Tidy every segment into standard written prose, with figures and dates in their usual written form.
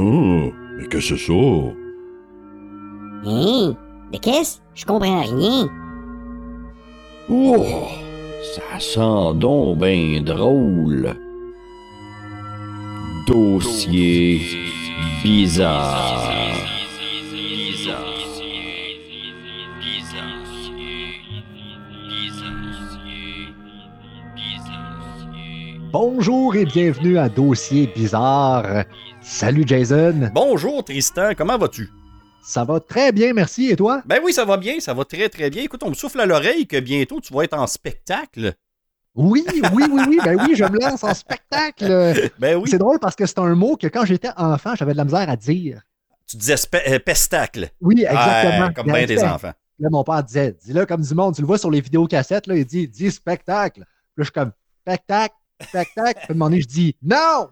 Oh, mais qu'est-ce que c'est ça? Hein? De qu'est-ce? Je comprends rien. Oh, ça sent donc ben drôle. Dossier bizarre. Bonjour et bienvenue à Dossier bizarre. Salut Jason. Bonjour Tristan, comment vas-tu? Ça va très bien, merci. Et toi? Ben oui, ça va bien, ça va très très bien. Écoute, on me souffle à l'oreille que bientôt tu vas être en spectacle. Oui, ben oui, je me lance en spectacle. Ben oui. C'est drôle parce que c'est un mot que quand j'étais enfant, j'avais de la misère à dire. Tu disais pestacle. Oui, exactement. Comme bien des enfants. Là, mon père disait, dis-le comme du monde. Tu le vois sur les vidéocassettes, là, il dit, dis spectacle. Là, je suis comme, spectacle. Puis à un moment donné, je dis non!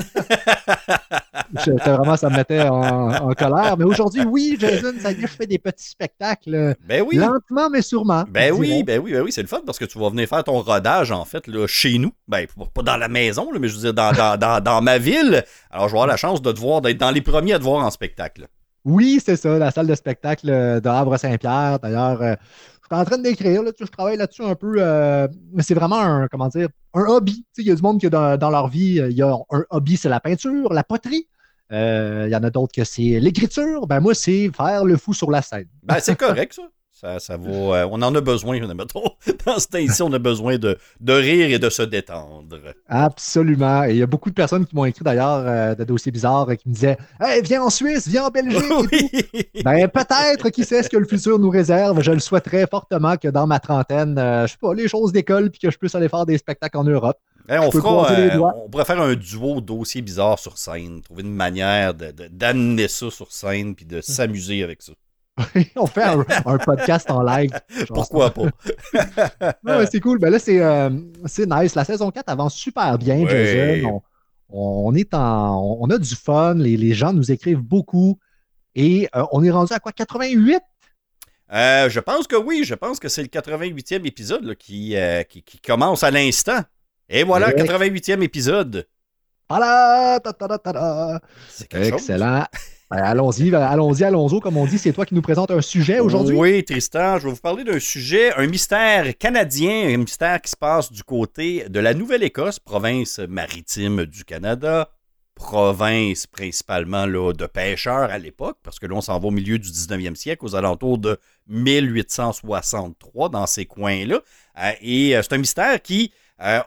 Ça me mettait en colère. Mais aujourd'hui, oui, Jason, ça y est, je fais des petits spectacles. Ben oui. Lentement, mais sûrement. Ben oui, c'est le fun parce que tu vas venir faire ton rodage, en fait, là, chez nous. Ben, pas dans la maison, là, mais je veux dire, dans ma ville. Alors, je vais avoir la chance de te voir, d'être dans les premiers à te voir en spectacle. Oui, c'est ça, la salle de spectacle de Havre-Saint-Pierre. D'ailleurs, je suis en train d'écrire, là, je travaille là-dessus un peu, mais c'est vraiment un hobby. Il y a du monde qui, dans leur vie, il y a un hobby, c'est la peinture, la poterie. Il y en a d'autres que c'est l'écriture. Ben moi, c'est faire le fou sur la scène. Ben, c'est correct, ça. Ça va, on en a besoin, mettons. Dans ce temps-ci, on a besoin de rire et de se détendre. Absolument. Et il y a beaucoup de personnes qui m'ont écrit d'ailleurs de dossiers bizarres qui me disaient « Hey, viens en Suisse, viens en Belgique! » Oui. Ben peut-être, qui sait ce que le futur nous réserve. Je le souhaiterais fortement que dans ma trentaine, je sais pas, les choses décollent puis que je puisse aller faire des spectacles en Europe. Hey, on pourrait faire un duo dossier bizarre sur scène, trouver une manière d'amener ça sur scène puis de s'amuser avec ça. On fait un podcast en live. Pourquoi pas? Ouais, c'est cool. Ben là, c'est nice. La saison 4 avance super bien, ouais. Jason. On a du fun. Les gens nous écrivent beaucoup. Et on est rendu à quoi? 88? Je pense que oui. Je pense que c'est le 88e épisode là, qui commence à l'instant. Et voilà, 88e épisode. Voilà! C'est quelque excellent. Ben, allons-y, comme on dit. C'est toi qui nous présente un sujet aujourd'hui? Oui, Tristan, je vais vous parler d'un sujet, un mystère canadien, un mystère qui se passe du côté de la Nouvelle-Écosse, province maritime du Canada, province principalement là, de pêcheurs à l'époque, parce que là, on s'en va au milieu du 19e siècle, aux alentours de 1863, dans ces coins-là. Et c'est un mystère qui a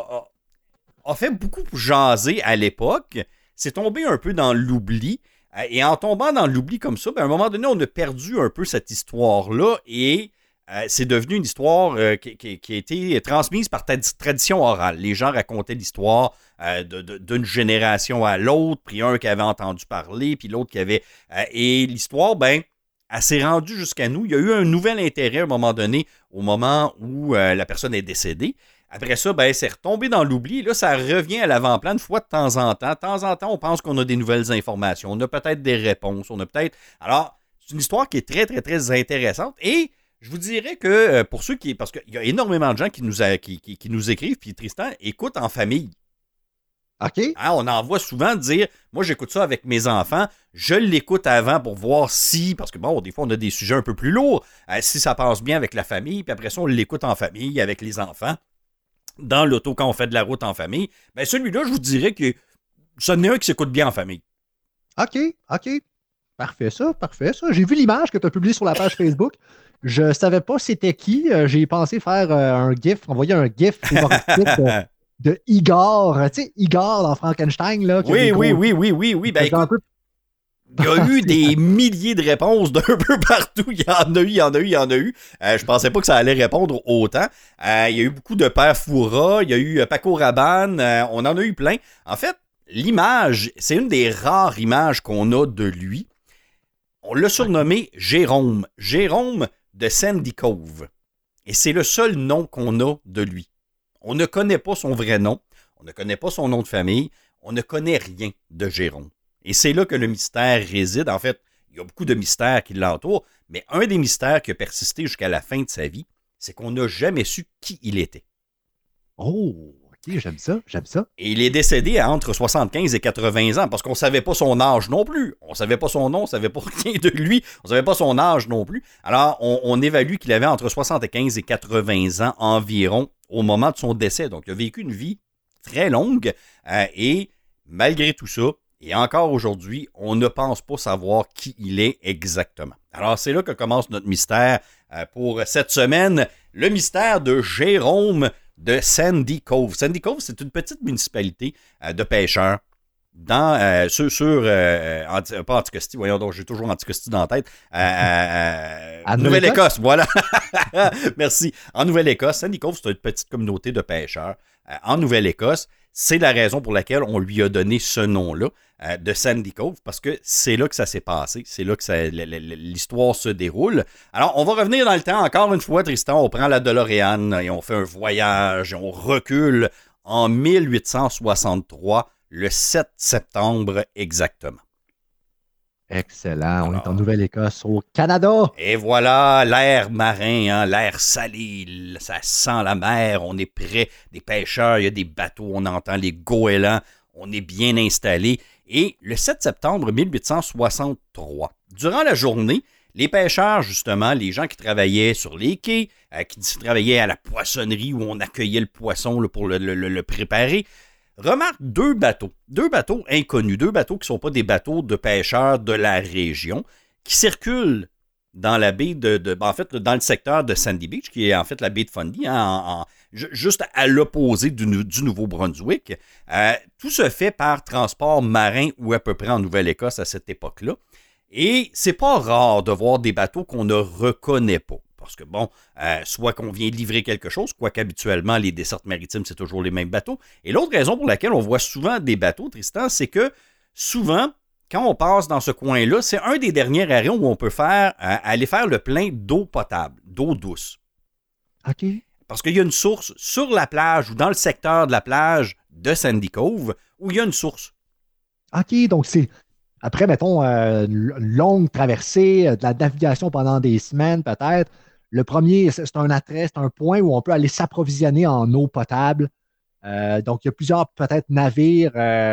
fait beaucoup jaser à l'époque. C'est tombé un peu dans l'oubli. Et en tombant dans l'oubli comme ça, ben à un moment donné, on a perdu un peu cette histoire-là et c'est devenu une histoire qui a été transmise par tradition orale. Les gens racontaient l'histoire d'une génération à l'autre, puis un qui avait entendu parler, puis l'autre qui avait... et l'histoire, ben, elle s'est rendue jusqu'à nous. Il y a eu un nouvel intérêt à un moment donné, au moment où la personne est décédée. Après ça, ben, c'est retombé dans l'oubli. Là, ça revient à l'avant-plan une fois de temps en temps. De temps en temps, on pense qu'on a des nouvelles informations. On a peut-être des réponses. On a peut-être... Alors, c'est une histoire qui est très, très, très intéressante. Et je vous dirais que pour ceux qui... Parce qu'il y a énormément de gens qui nous écrivent, puis Tristan écoute en famille. OK. Hein, on en voit souvent dire, moi, j'écoute ça avec mes enfants. Je l'écoute avant pour voir si... Parce que, bon, des fois, on a des sujets un peu plus lourds. Si ça passe bien avec la famille, puis après ça, on l'écoute en famille avec les enfants. Dans l'auto, quand on fait de la route en famille, ben celui-là, je vous dirais que ça n'est un qui s'écoute bien en famille. OK. Parfait ça. J'ai vu l'image que tu as publiée sur la page Facebook. Je savais pas c'était qui. J'ai pensé faire un GIF, envoyer un GIF humoristique de Igor. Tu sais, Igor dans Frankenstein. Là, oui. Ben écoute, il y a eu des milliers de réponses d'un peu partout. Il y en a eu. Je pensais pas que ça allait répondre autant. Il y a eu beaucoup de Père Fouras. Il y a eu Paco Rabanne. On en a eu plein. En fait, l'image, c'est une des rares images qu'on a de lui. On l'a surnommé Jérôme. Jérôme de Sandy Cove. Et c'est le seul nom qu'on a de lui. On ne connaît pas son vrai nom. On ne connaît pas son nom de famille. On ne connaît rien de Jérôme. Et c'est là que le mystère réside. En fait, il y a beaucoup de mystères qui l'entourent, mais un des mystères qui a persisté jusqu'à la fin de sa vie, c'est qu'on n'a jamais su qui il était. Oh, j'aime ça, j'aime ça. Et il est décédé à entre 75 et 80 ans parce qu'on ne savait pas son âge non plus. On ne savait pas son nom, on ne savait pas rien de lui, on ne savait pas son âge non plus. Alors, on évalue qu'il avait entre 75 et 80 ans environ au moment de son décès. Donc, il a vécu une vie très longue et malgré tout ça, et encore aujourd'hui, on ne pense pas savoir qui il est exactement. Alors, c'est là que commence notre mystère pour cette semaine. Le mystère de Jérôme de Sandy Cove. Sandy Cove, c'est une petite municipalité de pêcheurs dans, pas Anticosti, voyons donc, j'ai toujours Anticosti dans la tête. En Nouvelle-Écosse, voilà. Merci. En Nouvelle-Écosse, Sandy Cove, c'est une petite communauté de pêcheurs. En Nouvelle-Écosse, c'est la raison pour laquelle on lui a donné ce nom-là, de Sandy Cove, parce que c'est là que ça s'est passé, c'est là que l'histoire se déroule. Alors, on va revenir dans le temps, encore une fois, Tristan, on prend la DeLorean et on fait un voyage, et on recule en 1863, le 7 septembre exactement. Excellent. On est en Nouvelle-Écosse, au Canada. Et voilà, l'air marin, hein, l'air salé, ça sent la mer, on est près des pêcheurs, il y a des bateaux, on entend les goélands, on est bien installé. Et le 7 septembre 1863, durant la journée, les pêcheurs, justement, les gens qui travaillaient sur les quais, qui travaillaient à la poissonnerie où on accueillait le poisson là, pour le préparer, remarquent deux bateaux inconnus, deux bateaux qui ne sont pas des bateaux de pêcheurs de la région, qui circulent dans la baie en fait, dans le secteur de Sandy Beach, qui est en fait la baie de Fundy, hein, juste à l'opposé du Nouveau-Brunswick. Tout se fait par transport marin ou à peu près en Nouvelle-Écosse à cette époque-là. Et c'est pas rare de voir des bateaux qu'on ne reconnaît pas. Parce que, bon, soit qu'on vient livrer quelque chose, quoique habituellement, les dessertes maritimes, c'est toujours les mêmes bateaux. Et l'autre raison pour laquelle on voit souvent des bateaux, Tristan, c'est que souvent, quand on passe dans ce coin-là, c'est un des derniers arrêts où on peut aller faire le plein d'eau potable, d'eau douce. OK. Parce qu'il y a une source sur la plage ou dans le secteur de la plage de Sandy Cove où il y a une source. OK, donc c'est... Après, mettons, une longue traversée, de la navigation pendant des semaines peut-être. Le premier, c'est un attrait, c'est un point où on peut aller s'approvisionner en eau potable. Donc, il y a plusieurs peut-être navires,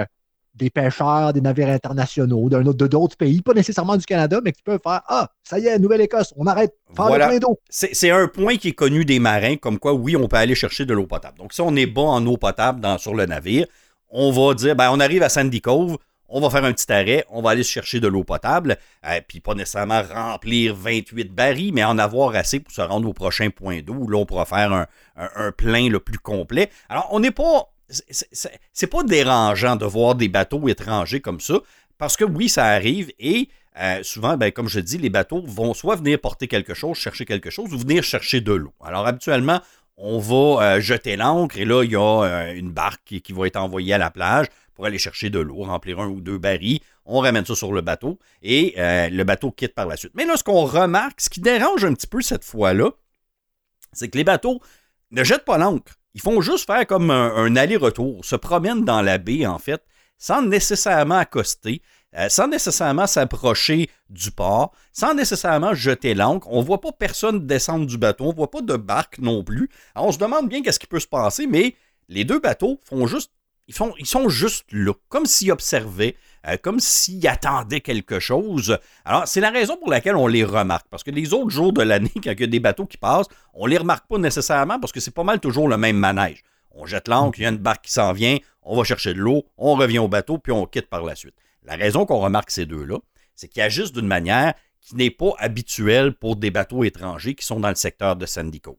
des pêcheurs, des navires internationaux, d'autres pays, pas nécessairement du Canada, mais qui peuvent faire « Ah, ça y est, Nouvelle-Écosse, on arrête, faire le plein d'eau. » C'est un point qui est connu des marins, comme quoi, oui, on peut aller chercher de l'eau potable. Donc, si on est bon en eau potable sur le navire, on va dire, on arrive à Sandy Cove, on va faire un petit arrêt, on va aller se chercher de l'eau potable, puis pas nécessairement remplir 28 barils, mais en avoir assez pour se rendre au prochain point d'eau, où là, on pourra faire un plein le plus complet. Alors, on n'est pas... C'est pas dérangeant de voir des bateaux étrangers comme ça, parce que oui, ça arrive, et souvent, comme je dis, les bateaux vont soit venir porter quelque chose, chercher quelque chose, ou venir chercher de l'eau. Alors, habituellement, on va jeter l'ancre, et là, il y a une barque qui va être envoyée à la plage pour aller chercher de l'eau, remplir 1 ou 2 barils. On ramène ça sur le bateau et le bateau quitte par la suite. Mais là, ce qu'on remarque, ce qui dérange un petit peu cette fois-là, c'est que les bateaux ne jettent pas l'ancre. Ils font juste faire comme un aller-retour, se promènent dans la baie, en fait, sans nécessairement accoster, sans nécessairement s'approcher du port, sans nécessairement jeter l'ancre. On ne voit pas personne descendre du bateau, on ne voit pas de barque non plus. Alors, on se demande bien qu'est-ce qui peut se passer, mais les deux bateaux font juste ils sont juste là, comme s'ils observaient, comme s'ils attendaient quelque chose. Alors, c'est la raison pour laquelle on les remarque. Parce que les autres jours de l'année, quand il y a des bateaux qui passent, on les remarque pas nécessairement parce que c'est pas mal toujours le même manège. On jette l'ancre, il y a une barque qui s'en vient, on va chercher de l'eau, on revient au bateau, puis on quitte par la suite. La raison qu'on remarque ces deux-là, c'est qu'ils agissent d'une manière qui n'est pas habituelle pour des bateaux étrangers qui sont dans le secteur de Sandy Cove.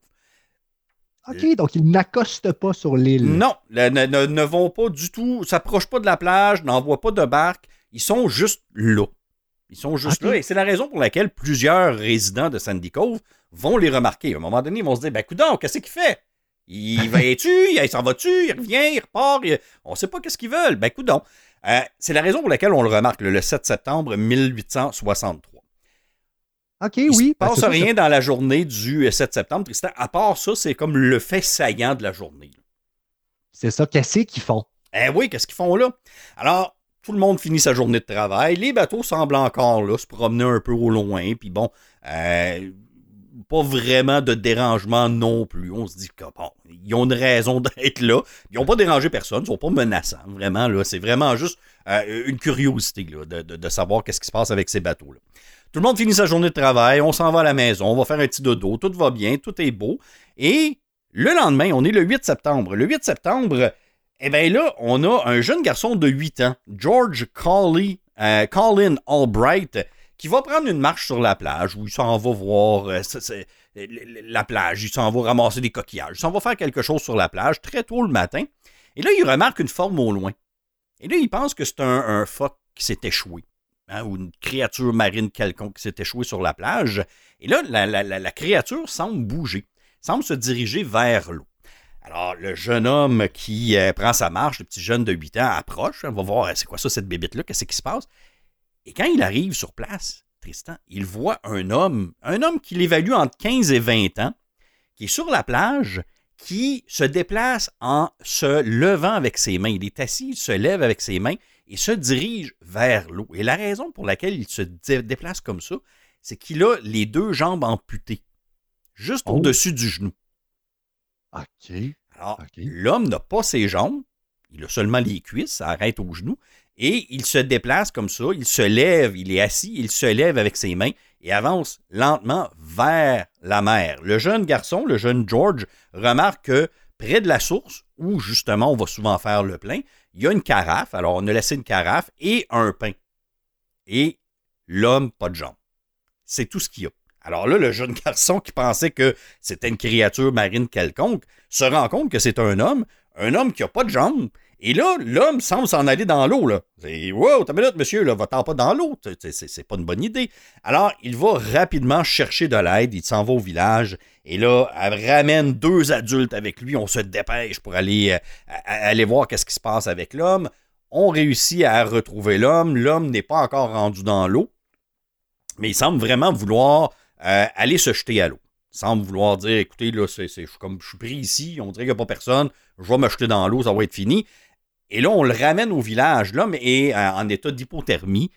OK, donc ils n'accostent pas sur l'île. Non, ne vont pas du tout, s'approchent pas de la plage, n'envoient pas de barque. Ils sont juste là. Ils sont juste là. Et c'est la raison pour laquelle plusieurs résidents de Sandy Cove vont les remarquer. À un moment donné, ils vont se dire, coudonc, qu'est-ce qu'il fait? Il va-tu? Il s'en va-tu? Il revient? Il repart? On ne sait pas qu'est-ce qu'ils veulent. Coudonc. C'est la raison pour laquelle on le remarque le 7 septembre 1863. OK, Il oui. ne se passe rien dans la journée du 7 septembre, Tristan. À part ça, c'est comme le fait saillant de la journée. C'est ça. Qu'est-ce qu'ils font? Oui, qu'est-ce qu'ils font là? Alors, tout le monde finit sa journée de travail. Les bateaux semblent encore là, se promener un peu au loin. Puis bon, pas vraiment de dérangement non plus. On se dit que bon, ils ont une raison d'être là. Ils n'ont pas dérangé personne, ils sont pas menaçants. Vraiment, là, c'est vraiment juste une curiosité là, de savoir qu'est-ce qui se passe avec ces bateaux-là. Tout le monde finit sa journée de travail, on s'en va à la maison, on va faire un petit dodo, tout va bien, tout est beau. Et le lendemain, on est le 8 septembre. Le 8 septembre, eh bien là, on a un jeune garçon de 8 ans, George Colin Albright, qui va prendre une marche sur la plage, où il s'en va voir la plage, il s'en va ramasser des coquillages, il s'en va faire quelque chose sur la plage très tôt le matin. Et là, il remarque une forme au loin. Et là, il pense que c'est un phoque qui s'est échoué, hein, ou une créature marine quelconque qui s'est échouée sur la plage. Et là, la créature semble bouger, semble se diriger vers l'eau. Alors, le jeune homme qui prend sa marche, le petit jeune de 8 ans, approche, va voir c'est quoi ça, cette bébête-là, qu'est-ce qui se passe. Et quand il arrive sur place, Tristan, il voit un homme qu'il évalue entre 15 et 20 ans, qui est sur la plage, qui se déplace en se levant avec ses mains. Il est assis, il se lève avec ses mains et se dirige vers l'eau. Et la raison pour laquelle il se déplace comme ça, c'est qu'il a les 2 jambes amputées, juste au-dessus du genou. OK. Alors, l'homme n'a pas ses jambes, il a seulement les cuisses, ça arrête au genou, et il se déplace comme ça, il se lève, il est assis, il se lève avec ses mains et avance lentement vers la mer. Le jeune garçon, le jeune George, remarque que près de la source, où justement on va souvent faire le plein, il y a une carafe, alors on a laissé une carafe et un pain. Et l'homme, pas de jambes. C'est tout ce qu'il y a. Alors là, le jeune garçon qui pensait que c'était une créature marine quelconque se rend compte que c'est un homme qui n'a pas de jambes. Et là, l'homme semble s'en aller dans l'eau. Là. C'est « Wow, t'as une minute, monsieur, là, va-t'en pas dans l'eau. » C'est pas une bonne idée. Alors, il va rapidement chercher de l'aide. Il s'en va au village. Et là, elle ramène 2 adultes avec lui. On se dépêche pour aller voir qu'est-ce qui se passe avec l'homme. On réussit à retrouver l'homme. L'homme n'est pas encore rendu dans l'eau. Mais il semble vraiment vouloir aller se jeter à l'eau. Il semble vouloir dire, écoutez, là, je suis pris ici, on dirait qu'il n'y a pas personne, je vais me jeter dans l'eau, ça va être fini. Et là, on le ramène au village. L'homme est en état d'hypothermie.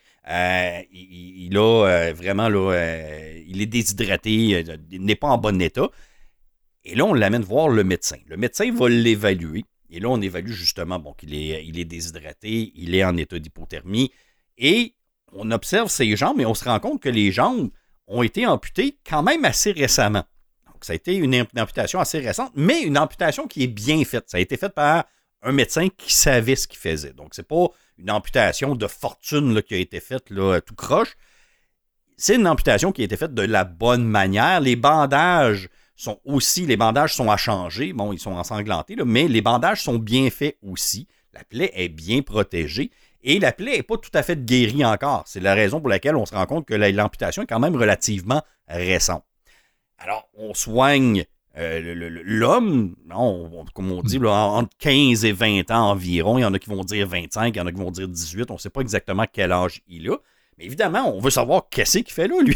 Il a vraiment, là, il est déshydraté, il n'est pas en bon état. Et là, on l'amène voir le médecin. Le médecin va l'évaluer. Et là, on évalue justement qu'il est déshydraté, il est en état d'hypothermie. Et on observe ses jambes et on se rend compte que les jambes ont été amputées quand même assez récemment. Donc, ça a été une amputation assez récente, mais une amputation qui est bien faite. Ça a été fait par un médecin qui savait ce qu'il faisait. Donc, c'est pas une amputation de fortune là, qui a été faite là, tout croche. C'est une amputation qui a été faite de la bonne manière. Les bandages sont à changer. Bon, ils sont ensanglantés, là, mais les bandages sont bien faits aussi. La plaie est bien protégée. Et la plaie n'est pas tout à fait guérie encore. C'est la raison pour laquelle on se rend compte que l'amputation est quand même relativement récente. Alors, on soigne l'homme, comme on dit, là, entre 15 et 20 ans environ. Il y en a qui vont dire 25, il y en a qui vont dire 18. On ne sait pas exactement quel âge il a. Mais évidemment, on veut savoir qu'est-ce qu'il fait là, lui.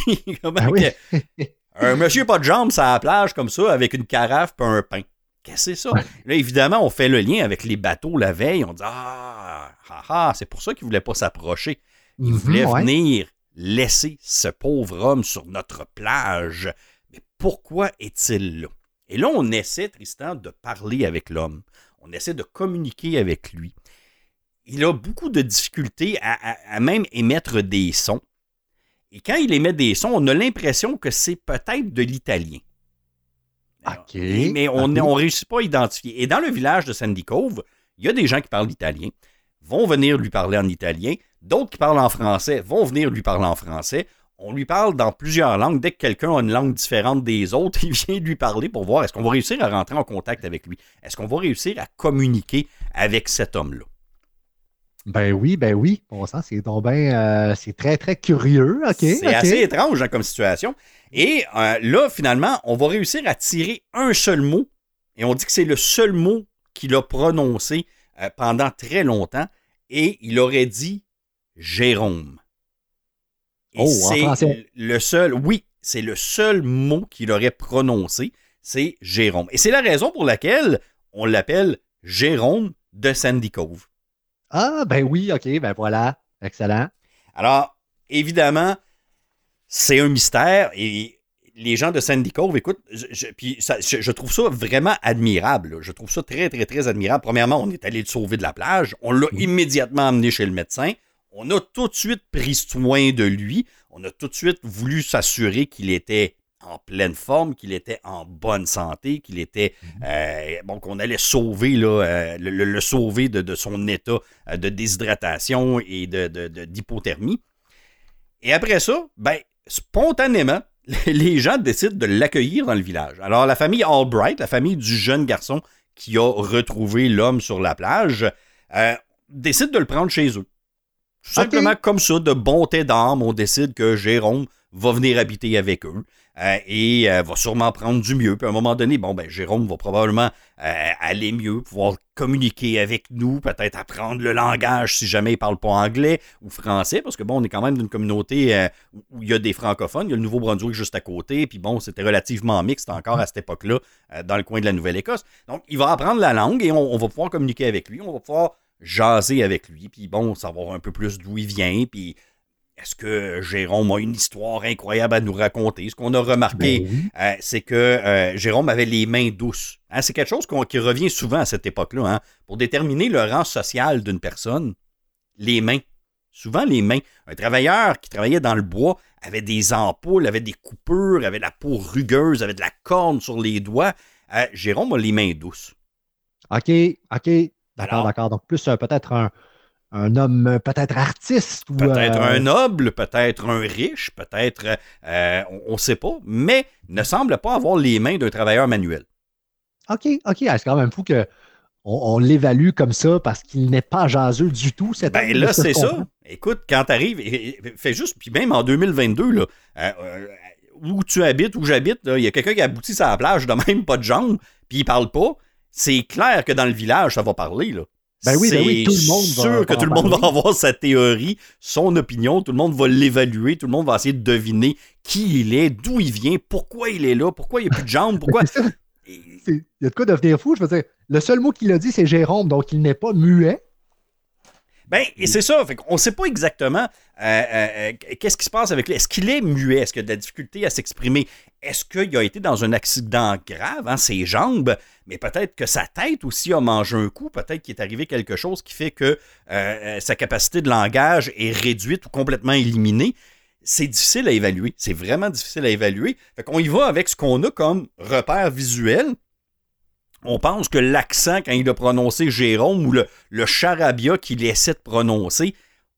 Un monsieur pas de jambes sur la plage comme ça, avec une carafe et un pain. Qu'est-ce que c'est ça? Là, évidemment, on fait le lien avec les bateaux la veille. On dit c'est pour ça qu'il ne voulait pas s'approcher. Il voulait venir laisser ce pauvre homme sur notre plage. Mais pourquoi est-il là? Et là, on essaie, Tristan, de parler avec l'homme. On essaie de communiquer avec lui. Il a beaucoup de difficultés à même émettre des sons. Et quand il émet des sons, on a l'impression que c'est peut-être de l'italien. OK. Mais on ne réussit pas à identifier. Et dans le village de Sandy Cove, il y a des gens qui parlent italien, vont venir lui parler en italien. D'autres qui parlent en français vont venir lui parler en français. On lui parle dans plusieurs langues. Dès que quelqu'un a une langue différente des autres, il vient lui parler pour voir est-ce qu'on va réussir à rentrer en contact avec lui. Est-ce qu'on va réussir à communiquer avec cet homme-là? Ben oui. Bon sang, c'est donc c'est très, très curieux. C'est assez étrange hein, comme situation. Et là, finalement, on va réussir à tirer un seul mot. Et on dit que c'est le seul mot qu'il a prononcé pendant très longtemps. Et il aurait dit Jérôme. Et c'est en français. c'est le seul mot qu'il aurait prononcé, c'est Jérôme. Et c'est la raison pour laquelle on l'appelle Jérôme de Sandy Cove. Ah, ben oui, OK, ben voilà. Excellent. Alors, évidemment, c'est un mystère et les gens de Sandy Cove, écoute, je trouve ça vraiment admirable. Là. Je trouve ça très, très, très admirable. Premièrement, on est allé le sauver de la plage. On l'a immédiatement amené chez le médecin. On a tout de suite pris soin de lui. On a tout de suite voulu s'assurer qu'il était en pleine forme, qu'il était en bonne santé, qu'il était qu'on allait sauver là, le sauver de son état de déshydratation et d'hypothermie. Et après ça, spontanément, les gens décident de l'accueillir dans le village. Alors, la famille Albright, la famille du jeune garçon qui a retrouvé l'homme sur la plage, décide de le prendre chez eux. Tout simplement comme ça, de bonté d'âme, on décide que Jérôme va venir habiter avec eux et va sûrement prendre du mieux. Puis à un moment donné, Jérôme va probablement aller mieux, pouvoir communiquer avec nous, peut-être apprendre le langage si jamais il ne parle pas anglais ou français, parce que on est quand même d'une communauté où il y a des francophones, il y a le Nouveau-Brunswick juste à côté, puis c'était relativement mixte encore à cette époque-là dans le coin de la Nouvelle-Écosse. Donc, il va apprendre la langue et on va pouvoir communiquer avec lui, on va pouvoir jaser avec lui, puis savoir un peu plus d'où il vient, puis est-ce que Jérôme a une histoire incroyable à nous raconter? Ce qu'on a remarqué, c'est que Jérôme avait les mains douces. Hein, c'est quelque chose qui revient souvent à cette époque-là. Hein, pour déterminer le rang social d'une personne, les mains. Souvent les mains. Un travailleur qui travaillait dans le bois avait des ampoules, avait des coupures, avait la peau rugueuse, avait de la corne sur les doigts. Jérôme a les mains douces. OK. D'accord. Donc, plus peut-être un homme peut-être artiste. Peut-être un noble, peut-être un riche, peut-être, on ne sait pas, mais ne semble pas avoir les mains d'un travailleur manuel. OK. C'est quand même fou qu'on l'évalue comme ça parce qu'il n'est pas jaseux du tout. Là, c'est ça. Écoute, quand tu arrives, fais juste, puis même en 2022, là, où tu habites, où j'habite, il y a quelqu'un qui aboutit sur la plage de même, pas de jambes, puis il parle pas. C'est clair que dans le village, ça va parler, là. Oui, tout le monde c'est sûr que tout le monde va avoir sa théorie, son opinion, tout le monde va l'évaluer, tout le monde va essayer de deviner qui il est, d'où il vient, pourquoi il est là, pourquoi il n'y a plus de jambes, pourquoi... Il y a de quoi devenir fou, je veux dire. Le seul mot qu'il a dit, c'est Jérôme, donc il n'est pas muet. Et c'est ça, fait qu'on ne sait pas exactement qu'est-ce qui se passe avec lui. Est-ce qu'il est muet? Est-ce qu'il a de la difficulté à s'exprimer? Est-ce qu'il a été dans un accident grave, ses jambes? Mais peut-être que sa tête aussi a mangé un coup. Peut-être qu'il est arrivé quelque chose qui fait que sa capacité de langage est réduite ou complètement éliminée. C'est difficile à évaluer. C'est vraiment difficile à évaluer. Fait qu'on y va avec ce qu'on a comme repère visuel. On pense que l'accent, quand il a prononcé Jérôme, ou le charabia qu'il essaie de prononcer,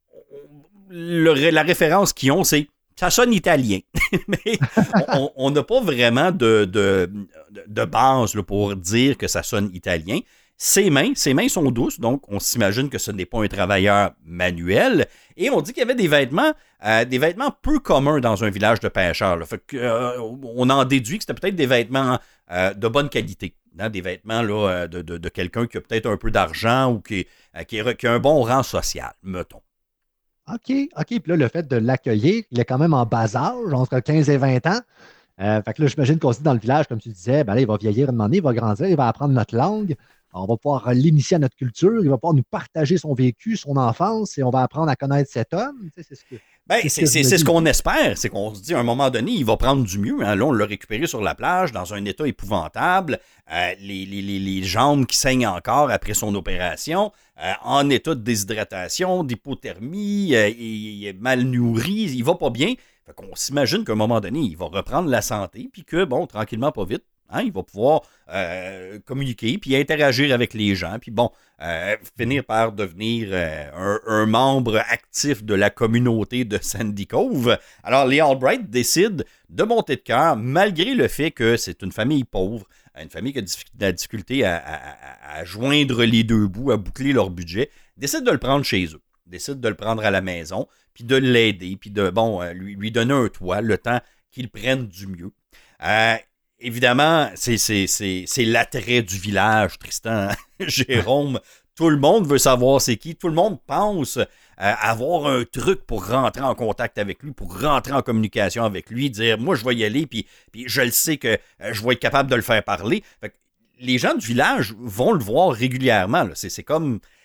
la référence qu'ils ont, c'est ça sonne italien. Mais on n'a pas vraiment de base là, pour dire que ça sonne italien. Ses mains sont douces, donc on s'imagine que ce n'est pas un travailleur manuel. Et on dit qu'il y avait des vêtements peu communs dans un village de pêcheurs. Là. Fait que, on en déduit que c'était peut-être des vêtements de bonne qualité. Hein, des vêtements là, de quelqu'un qui a peut-être un peu d'argent ou qui a un bon rang social, mettons. OK. Puis là, le fait de l'accueillir, il est quand même en bas âge, entre 15 et 20 ans. Fait que là, j'imagine qu'on se dit dans le village, comme tu disais, là, il va vieillir une année, il va grandir, il va apprendre notre langue. On va pouvoir l'initier à notre culture, il va pouvoir nous partager son vécu, son enfance, et on va apprendre à connaître cet homme. Tu sais, c'est ce qu'on espère, c'est qu'on se dit à un moment donné, il va prendre du mieux. Hein. Là, on l'a récupéré sur la plage dans un état épouvantable, les jambes qui saignent encore après son opération, en état de déshydratation, d'hypothermie, il est mal nourri, il va pas bien. Fait qu'on s'imagine qu'à un moment donné, il va reprendre la santé, puis que, tranquillement, pas vite, hein, il va pouvoir communiquer puis interagir avec les gens, puis finir par devenir un membre actif de la communauté de Sandy Cove. Alors, les Albright décident de monter de cœur, malgré le fait que c'est une famille pauvre, une famille qui a de la difficulté à joindre les deux bouts, à boucler leur budget, décident de le prendre chez eux, décident de le prendre à la maison, puis de l'aider, puis de lui donner un toit, le temps qu'il prenne du mieux. Évidemment, c'est l'attrait du village, Tristan. Jérôme, tout le monde veut savoir c'est qui. Tout le monde pense avoir un truc pour rentrer en contact avec lui, pour rentrer en communication avec lui, dire « moi, je vais y aller, puis je le sais que je vais être capable de le faire parler ». Les gens du village vont le voir régulièrement. Là. C'est comme...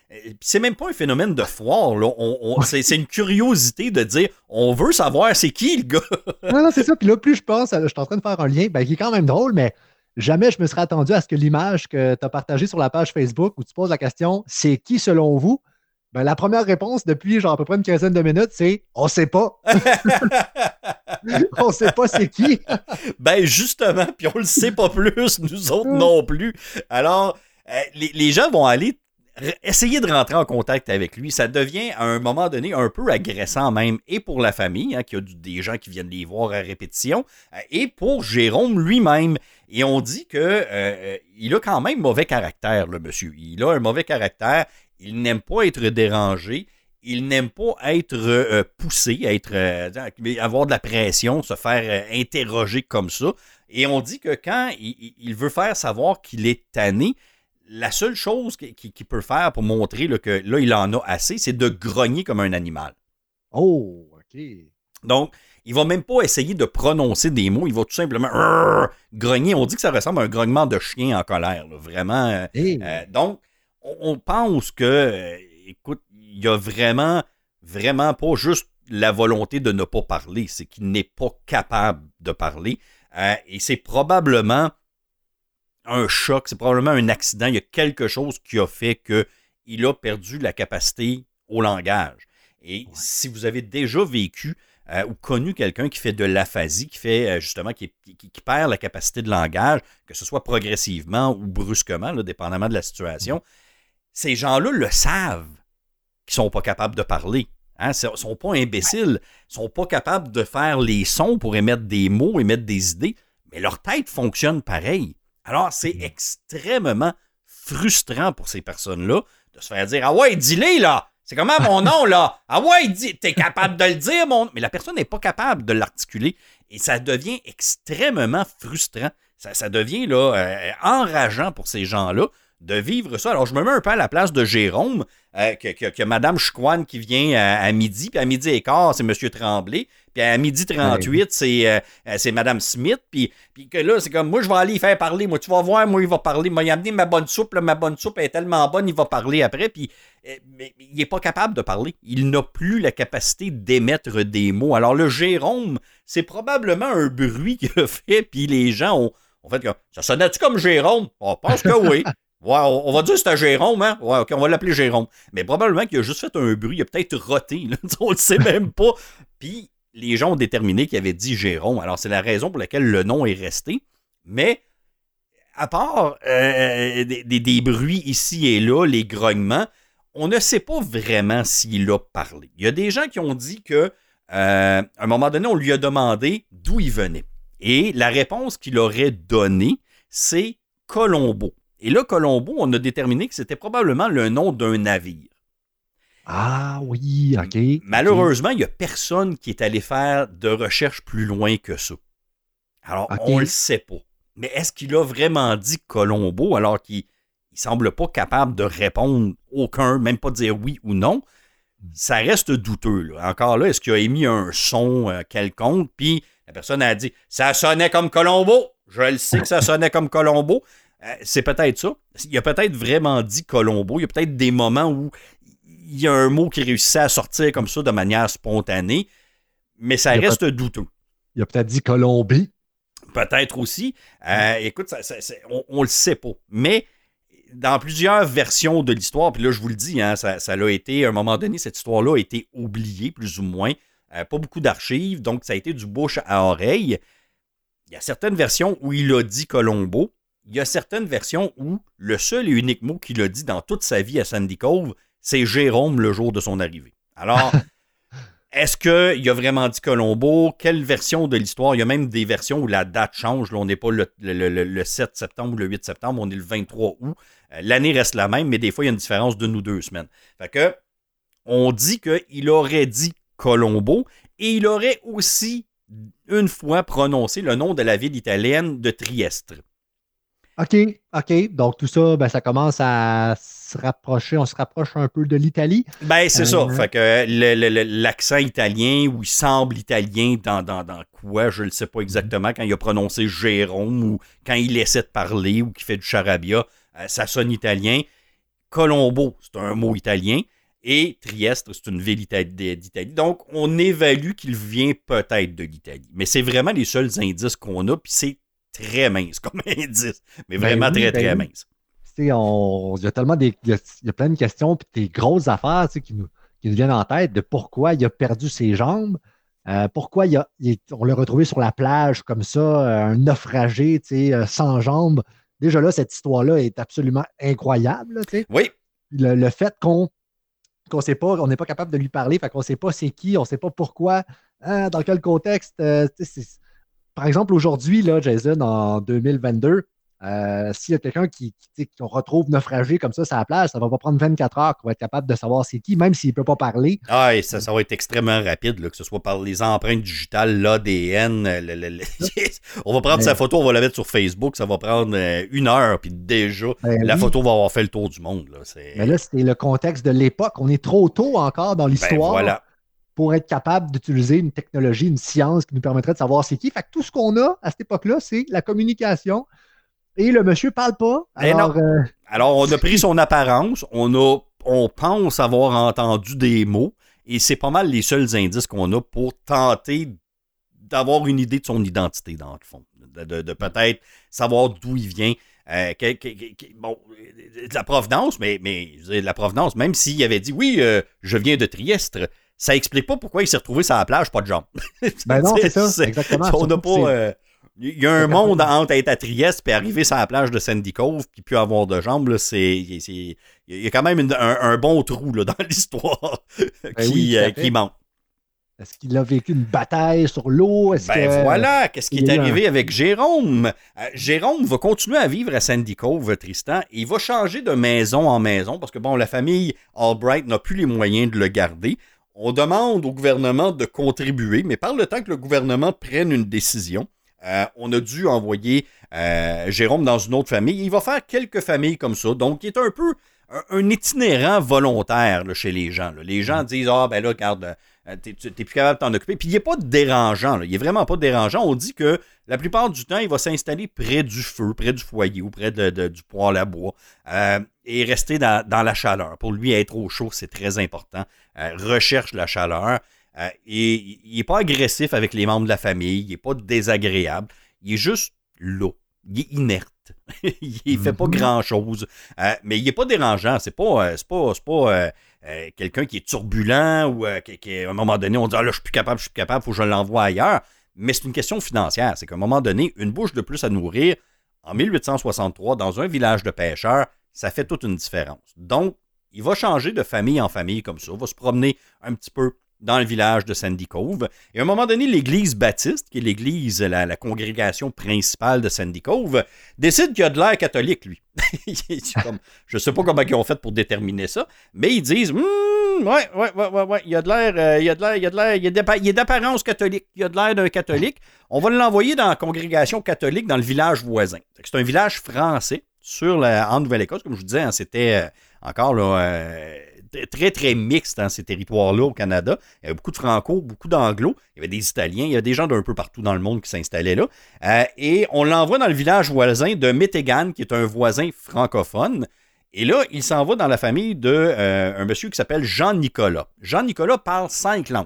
c'est même pas un phénomène de foire, là. C'est une curiosité de dire, on veut savoir c'est qui le gars. Non, c'est ça. Puis là, plus je pense, je suis en train de faire un lien, ben, qui est quand même drôle, mais jamais je me serais attendu à ce que l'image que tu as partagée sur la page Facebook où tu poses la question, c'est qui selon vous? Ben, la première réponse depuis genre à peu près une quinzaine de minutes, c'est on sait pas. On sait pas c'est qui. Ben justement, puis on le sait pas plus, nous autres non plus. Alors, les gens vont aller essayer de rentrer en contact avec lui. Ça devient à un moment donné un peu agressant même, et pour la famille, hein, qu'il y a des gens qui viennent les voir à répétition, et pour Jérôme lui-même. Et on dit que il a quand même mauvais caractère, le monsieur. Il a un mauvais caractère. Il n'aime pas être dérangé. Il n'aime pas être poussé, avoir de la pression, se faire interroger comme ça. Et on dit que quand il veut faire savoir qu'il est tanné, la seule chose qu'il peut faire pour montrer là, que là, il en a assez, c'est de grogner comme un animal. Oh, OK. Donc, il va même pas essayer de prononcer des mots, il va tout simplement grogner. On dit que ça ressemble à un grognement de chien en colère, là, vraiment. Donc, on pense que, écoute, il y a vraiment pas juste la volonté de ne pas parler, c'est qu'il n'est pas capable de parler. Et c'est probablement un choc, c'est probablement un accident. Il y a quelque chose qui a fait qu'il a perdu la capacité au langage. Et si vous avez déjà vécu ou connu quelqu'un qui fait de l'aphasie, qui fait justement, qui perd la capacité de langage, que ce soit progressivement ou brusquement, là, dépendamment de la situation, ces gens-là le savent qu'ils sont pas capables de parler. Hein? Ils sont pas imbéciles. Ils sont pas capables de faire les sons pour émettre des mots, émettre des idées, mais leur tête fonctionne pareil. Alors, c'est extrêmement frustrant pour ces personnes-là de se faire dire « Ah ouais, dis-les, là! C'est comment mon nom, là? Ah ouais, t'es capable de le dire, mon nom! » Mais la personne n'est pas capable de l'articuler et ça devient extrêmement frustrant. Ça devient là, enrageant pour ces gens-là de vivre ça. Alors, je me mets un peu à la place de Jérôme, que Mme Chicoine qui vient à midi, puis à midi et quart, c'est M. Tremblay, puis à midi 38, c'est Mme Smith, puis que là, c'est comme, moi, je vais aller y faire parler, moi, tu vas voir, moi, il va parler, il m'a amené ma bonne soupe, là, ma bonne soupe est tellement bonne, il va parler après, puis mais il n'est pas capable de parler. Il n'a plus la capacité d'émettre des mots. Alors, le Jérôme, c'est probablement un bruit qu'il a fait, puis les gens ont fait comme, ça sonnait-tu comme Jérôme? On pense que oui. Ouais, on va dire que c'était Jérôme, hein? Ouais, OK, on va l'appeler Jérôme. Mais probablement qu'il a juste fait un bruit, il a peut-être roté, là. On le sait même pas. Puis, les gens ont déterminé qu'il avait dit Jérôme. Alors, c'est la raison pour laquelle le nom est resté. Mais, à part des bruits ici et là, les grognements, on ne sait pas vraiment s'il a parlé. Il y a des gens qui ont dit que, à un moment donné, on lui a demandé d'où il venait. Et la réponse qu'il aurait donnée, c'est Colombo. Et là, Colombo, on a déterminé que c'était probablement le nom d'un navire. Ah oui, OK. Malheureusement, il n'y a personne qui est allé faire de recherche plus loin que ça. Alors, on ne le sait pas. Mais est-ce qu'il a vraiment dit Colombo alors qu'il ne semble pas capable de répondre aucun, même pas dire oui ou non? Ça reste douteux, là. Encore là, est-ce qu'il a émis un son quelconque? Puis la personne a dit « Ça sonnait comme Colombo! Je le sais que ça sonnait comme Colombo! » C'est peut-être ça. Il a peut-être vraiment dit Colombo. Il y a peut-être des moments où il y a un mot qui réussissait à sortir comme ça de manière spontanée, mais ça reste douteux. Il a peut-être dit Colombie. Peut-être aussi. Écoute, on ne le sait pas. Mais dans plusieurs versions de l'histoire, puis là, je vous le dis, hein, ça a été, à un moment donné, cette histoire-là a été oubliée, plus ou moins. Pas beaucoup d'archives, donc ça a été du bouche à oreille. Il y a certaines versions où il a dit Colombo. Il y a certaines versions où le seul et unique mot qu'il a dit dans toute sa vie à Sandy Cove, c'est Jérôme le jour de son arrivée. Alors, est-ce qu'il a vraiment dit Colombo? Quelle version de l'histoire? Il y a même des versions où la date change. Là, on n'est pas le 7 septembre ou le 8 septembre, on est le 23 août. L'année reste la même, mais des fois, il y a une différence de 1 ou 2 semaines. Fait que, on dit qu'il aurait dit Colombo et il aurait aussi une fois prononcé le nom de la ville italienne de Trieste. OK. Donc, tout ça, ben, ça commence à se rapprocher. On se rapproche un peu de l'Italie. Ben, c'est ça. Fait que l'accent italien, ou il semble italien dans quoi, je ne sais pas exactement, quand il a prononcé Jérôme, ou quand il essaie de parler, ou qu'il fait du charabia, ça sonne italien. Colombo, c'est un mot italien. Et Trieste, c'est une ville d'Italie. Donc, on évalue qu'il vient peut-être de l'Italie. Mais c'est vraiment les seuls indices qu'on a, puis c'est très mince comme indice. Mais vraiment très mince. Il y a tellement il y a plein de questions, puis des grosses affaires qui nous viennent en tête de pourquoi il a perdu ses jambes, pourquoi on l'a retrouvé sur la plage comme ça, un naufragé sans jambes. Déjà là, cette histoire-là est absolument incroyable. Là, oui. Le fait qu'on sait pas, on n'est pas capable de lui parler, fait qu'on ne sait pas c'est qui, on ne sait pas pourquoi, dans quel contexte. Par exemple, aujourd'hui, là, Jason, en 2022, s'il y a quelqu'un qu'on retrouve naufragé comme ça sur la plage, ça va pas prendre 24 heures qu'on va être capable de savoir c'est qui, même s'il ne peut pas parler. Ah, et ça va être extrêmement rapide, là, que ce soit par les empreintes digitales, l'ADN. On va prendre sa photo, on va la mettre sur Facebook, ça va prendre 1 heure, puis déjà, la photo va avoir fait le tour du monde. Là, mais là, c'est le contexte de l'époque. On est trop tôt encore dans l'histoire. Voilà. Pour être capable d'utiliser une technologie, une science qui nous permettrait de savoir c'est qui. Fait que tout ce qu'on a à cette époque-là, c'est la communication. Et le monsieur parle pas. Alors, on a pris son apparence, on pense avoir entendu des mots, et c'est pas mal les seuls indices qu'on a pour tenter d'avoir une idée de son identité, dans le fond. De peut-être savoir d'où il vient. Bon, de la provenance, mais de la provenance, même s'il avait dit oui, je viens de Trieste, ça explique pas pourquoi il s'est retrouvé sur la plage, pas de jambes. Ben non, c'est ça, exactement. On n'a pas. Il y a un monde entre être à Trieste et arriver sur la plage de Sandy Cove puis plus avoir de jambes. Là, il y a quand même un bon trou là, dans l'histoire qui manque. Est-ce qu'il a vécu une bataille sur l'eau? Voilà, qu'est-ce qui est arrivé avec Jérôme? Jérôme va continuer à vivre à Sandy Cove, Tristan. Il va changer de maison en maison parce que bon, la famille Albright n'a plus les moyens de le garder. On demande au gouvernement de contribuer, mais par le temps que le gouvernement prenne une décision, on a dû envoyer Jérôme dans une autre famille. Il va faire quelques familles comme ça. Donc, il est un peu un itinérant volontaire là, chez les gens. Là. Les gens disent « Ah, ben là, regarde, t'es plus capable de t'en occuper. » Puis, il n'est pas dérangeant. Là. Il n'est vraiment pas dérangeant. On dit que la plupart du temps, il va s'installer près du feu, près du foyer ou près du poêle à bois et rester dans la chaleur. Pour lui, être au chaud, c'est très important. Recherche la chaleur. Et il n'est pas agressif avec les membres de la famille, il n'est pas désagréable, il est juste là, il est inerte, il ne fait pas grand-chose, mais il n'est pas dérangeant, c'est pas quelqu'un qui est turbulent ou qui, à un moment donné, on dit « Ah là, je suis plus capable, il faut que je l'envoie ailleurs », mais c'est une question financière, c'est qu'à un moment donné, une bouche de plus à nourrir, en 1863, dans un village de pêcheurs, ça fait toute une différence. Donc, il va changer de famille en famille comme ça, va se promener un petit peu dans le village de Sandy Cove. Et à un moment donné, l'église baptiste, qui est l'église, la congrégation principale de Sandy Cove, décide qu'il a de l'air catholique, lui. Je ne sais pas comment ils ont fait pour déterminer ça, mais ils disent ouais, il a de l'air, il est d'apparence catholique, il a de l'air d'un catholique. On va l'envoyer dans la congrégation catholique dans le village voisin. C'est un village français en Nouvelle-Écosse, comme je vous disais, hein, c'était encore là. Très, très mixte, ces territoires-là au Canada. Il y avait beaucoup de Franco, beaucoup d'Anglo. Il y avait des Italiens. Il y a des gens d'un peu partout dans le monde qui s'installaient là. Et on l'envoie dans le village voisin de Métégan, qui est un voisin francophone. Et là, il s'en va dans la famille d'un monsieur qui s'appelle Jean-Nicolas. Jean-Nicolas parle 5 langues.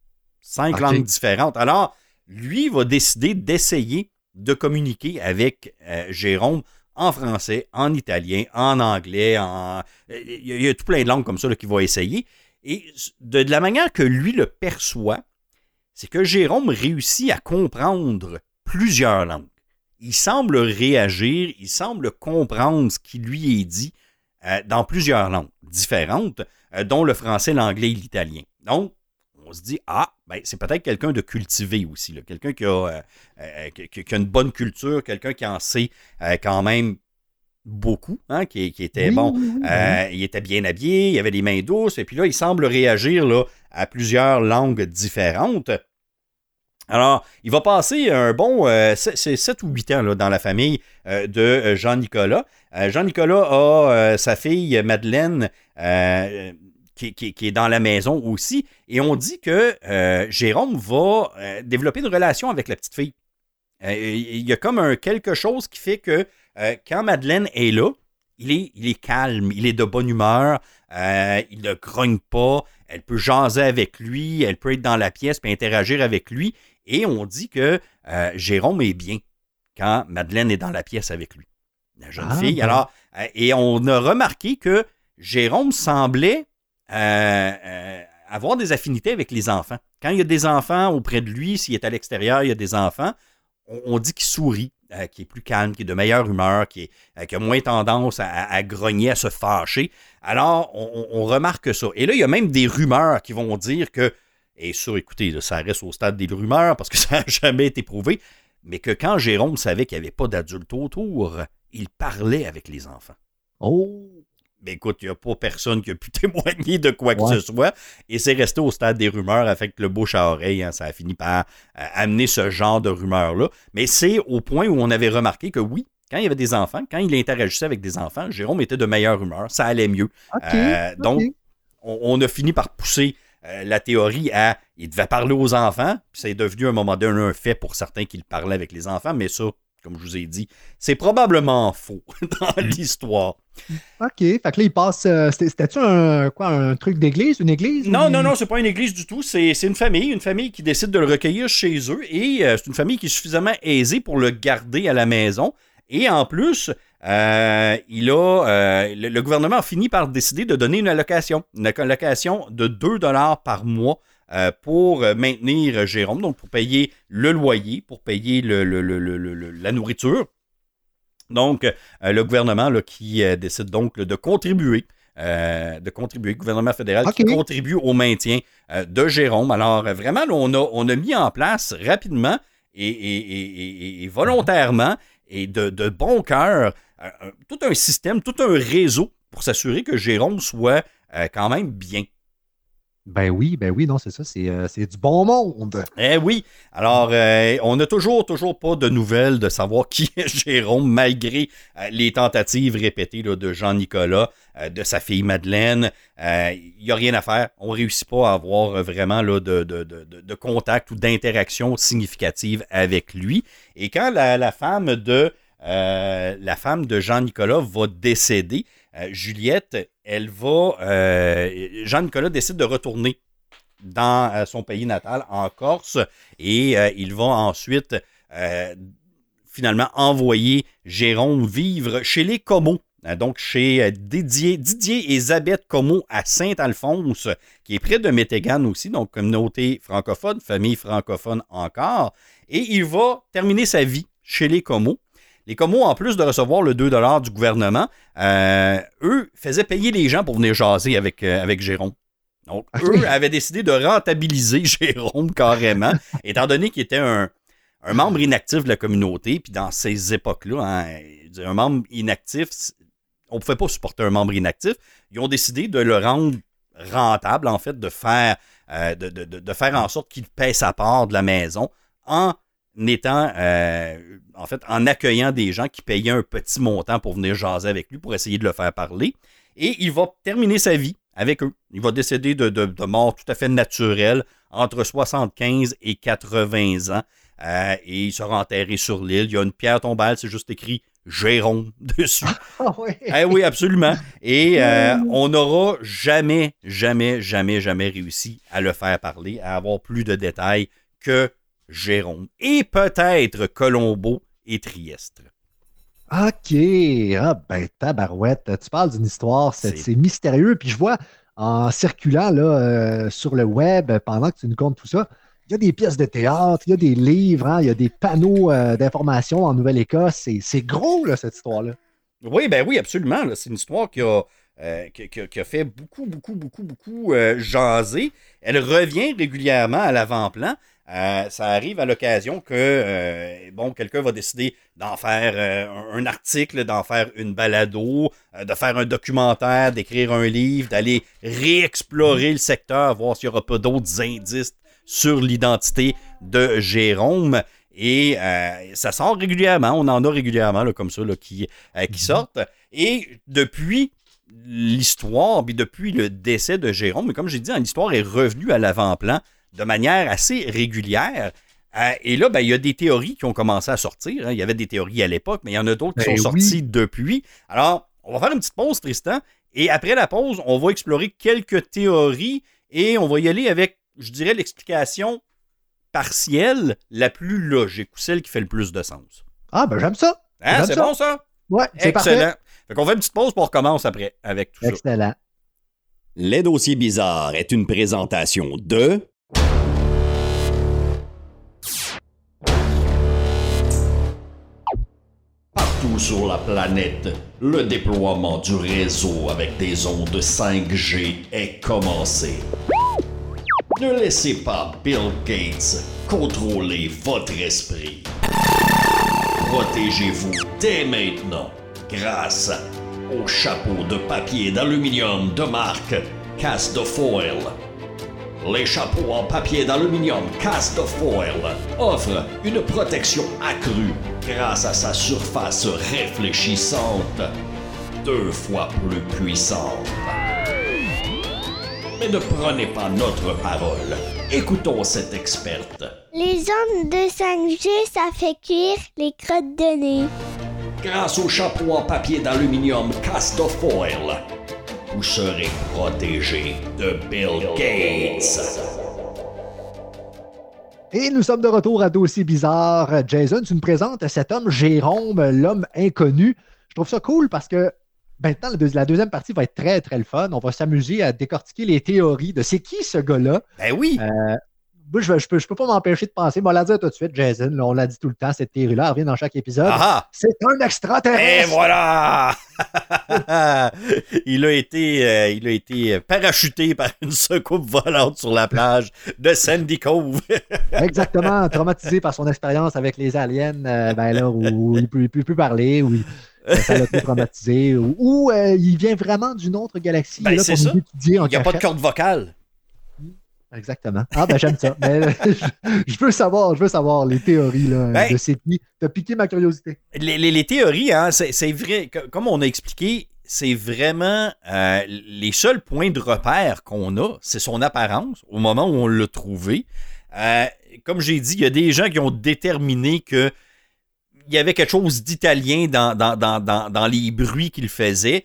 5 langues différentes. Alors, lui va décider d'essayer de communiquer avec Jérôme en français, en italien, en anglais, il y a tout plein de langues comme ça là, qu'il va essayer. Et de la manière que lui le perçoit, c'est que Jérôme réussit à comprendre plusieurs langues. Il semble réagir, il semble comprendre ce qui lui est dit dans plusieurs langues différentes, dont le français, l'anglais et l'italien. Donc, on se dit, c'est peut-être quelqu'un de cultivé aussi, là, quelqu'un qui a une bonne culture, quelqu'un qui en sait quand même beaucoup, hein, qui était il était bien habillé, il avait les mains douces, et puis là, il semble réagir là, à plusieurs langues différentes. Alors, il va passer un bon 7 ou 8 ans là, dans la famille de Jean-Nicolas. Jean-Nicolas a sa fille Madeleine qui est dans la maison aussi. Et on dit que Jérôme va développer une relation avec la petite fille. Il y a comme quelque chose qui fait que quand Madeleine est là, il est calme, il est de bonne humeur, il ne grogne pas, elle peut jaser avec lui, elle peut être dans la pièce et interagir avec lui. Et on dit que Jérôme est bien quand Madeleine est dans la pièce avec lui, la jeune fille. Ben. Alors, et on a remarqué que Jérôme semblait avoir des affinités avec les enfants. Quand il y a des enfants auprès de lui, s'il est à l'extérieur, il y a des enfants, on dit qu'il sourit, qu'il est plus calme, qu'il est de meilleure humeur, qu'il a moins tendance à grogner, à se fâcher. Alors, on remarque ça. Et là, il y a même des rumeurs qui vont dire que, et ça, écoutez, là, ça reste au stade des rumeurs parce que ça n'a jamais été prouvé, mais que quand Jérôme savait qu'il n'y avait pas d'adultes autour, il parlait avec les enfants. Oh! Ben écoute, il n'y a pas personne qui a pu témoigner de quoi que ce soit. Et c'est resté au stade des rumeurs avec le bouche à oreille. Hein, ça a fini par amener ce genre de rumeurs-là. Mais c'est au point où on avait remarqué que oui, quand il y avait des enfants, quand il interagissait avec des enfants, Jérôme était de meilleure humeur. Ça allait mieux. Donc, on a fini par pousser la théorie à il devait parler aux enfants. Puis c'est devenu à un moment donné un fait pour certains qu'il parlait avec les enfants. Mais ça, comme je vous ai dit, c'est probablement faux dans l'histoire. OK. Fait que là, il passe. C'était-tu un truc d'église? Une église? Non, c'est pas une église du tout. C'est une famille qui décide de le recueillir chez eux. Et c'est une famille qui est suffisamment aisée pour le garder à la maison. Et en plus, le gouvernement a fini par décider de donner une allocation de 2 $ par mois pour maintenir Jérôme, donc pour payer le loyer, pour payer la nourriture. Donc, le gouvernement là, qui décide donc de contribuer, le gouvernement fédéral qui contribue au maintien de Jérôme. Alors, vraiment, là, on a mis en place rapidement et volontairement et de bon cœur tout un système, tout un réseau pour s'assurer que Jérôme soit quand même bien. Ben oui, non, c'est ça, c'est du bon monde. Eh oui, alors on n'a toujours pas de nouvelles de savoir qui est Jérôme, malgré les tentatives répétées là, de Jean-Nicolas, de sa fille Madeleine. Il n'y a rien à faire, on ne réussit pas à avoir vraiment là, de contact ou d'interaction significative avec lui. Et quand la femme de Jean-Nicolas va décéder, Juliette, Jean-Nicolas décide de retourner dans son pays natal, en Corse, et il va ensuite finalement envoyer Jérôme vivre chez les Comeau, donc chez Didier et Isabelle Comeau à Saint-Alphonse, qui est près de Métégan aussi, donc communauté francophone, famille francophone encore, et il va terminer sa vie chez les Comeau. Les Comeau, en plus de recevoir le 2 $ du gouvernement, eux faisaient payer les gens pour venir jaser avec Jérôme. Donc, eux avaient décidé de rentabiliser Jérôme carrément, étant donné qu'il était un membre inactif de la communauté. Puis dans ces époques-là, un membre inactif, on ne pouvait pas supporter un membre inactif. Ils ont décidé de le rendre rentable, en fait, de faire en sorte qu'il paie sa part de la maison en accueillant des gens qui payaient un petit montant pour venir jaser avec lui, pour essayer de le faire parler. Et il va terminer sa vie avec eux. Il va décéder de mort tout à fait naturelle entre 75 et 80 ans. Et il sera enterré sur l'île. Il y a une pierre tombale, c'est juste écrit Jérôme dessus. Oui, absolument. Et on n'aura jamais réussi à le faire parler, à avoir plus de détails que Jérôme. Et peut-être Colombo et Trieste. OK. Tabarouette. Tu parles d'une histoire, c'est mystérieux. Puis je vois, en circulant là, sur le web, pendant que tu nous contes tout ça, il y a des pièces de théâtre, il y a des livres, il y a des panneaux d'information en Nouvelle-Écosse. C'est gros, là, cette histoire-là. Oui, absolument. Là. C'est une histoire qui a fait beaucoup jaser. Elle revient régulièrement à l'avant-plan. Ça arrive à l'occasion que quelqu'un va décider d'en faire un article, d'en faire une balado, de faire un documentaire, d'écrire un livre, d'aller réexplorer le secteur, voir s'il n'y aura pas d'autres indices sur l'identité de Jérôme. Et ça sort régulièrement, on en a régulièrement là, comme ça là, qui sortent. Et depuis l'histoire, puis depuis le décès de Jérôme, mais comme j'ai dit, l'histoire est revenue à l'avant-plan de manière assez régulière. Et là, il y a des théories qui ont commencé à sortir. Il y avait des théories à l'époque, mais il y en a d'autres qui sont sorties depuis. Alors, On va faire une petite pause, Tristan, et après la pause, on va explorer quelques théories et on va y aller avec, je dirais, l'explication partielle la plus logique ou celle qui fait le plus de sens. Ah, ben j'aime ça. Hein, c'est bon, ça? Ouais, c'est excellent. parfait. Fait qu'on fait une petite pause pour on recommence après avec tout ça. Excellent. Les dossiers bizarres est une présentation de... Partout sur la planète, le déploiement du réseau avec des ondes 5G est commencé. Ne laissez pas Bill Gates contrôler votre esprit. Protégez-vous dès maintenant grâce au chapeau de papier d'aluminium de marque Castofoil. Les chapeaux en papier d'aluminium Castofoil offrent une protection accrue grâce à sa surface réfléchissante, 2 fois plus puissante. Mais ne prenez pas notre parole. Écoutons cette experte. Les ondes de 5G, ça fait cuire les crottes de nez. Grâce au chapeau en papier d'aluminium Castofoil, vous serez protégé de Bill Gates. Et nous sommes de retour à Dossier Bizarre. Jason, tu nous présentes cet homme Jérôme, l'homme inconnu. Je trouve ça cool parce que maintenant, la deuxième partie va être très, très le fun. On va s'amuser à décortiquer les théories de c'est qui ce gars-là. Ben oui! Moi, je peux pas m'empêcher de penser. Bon, on l'a dit tout de suite, Jason. Là, on l'a dit tout le temps, cette théorie-là, elle revient dans chaque épisode. Ah! C'est un extraterrestre! Et voilà! Il a été parachuté par une secoupe volante sur la plage de Sandy Cove. Exactement, traumatisé par son expérience avec les aliens, où il ne peut plus parler, ça l'a tout traumatisé, ou il vient vraiment d'une autre galaxie. Ben, là, c'est pour ça. nous étudier en Il n'y a pas de cachette. corde vocale. Exactement. Ah, ben j'aime ça. Mais, je veux savoir les théories là, de c'est qui. T'as piqué ma curiosité. Les théories, hein, c'est vrai, comme on a expliqué, c'est vraiment les seuls points de repère qu'on a, c'est son apparence au moment où on l'a trouvé. Comme j'ai dit, il y a des gens qui ont déterminé que il y avait quelque chose d'italien dans les bruits qu'il faisait.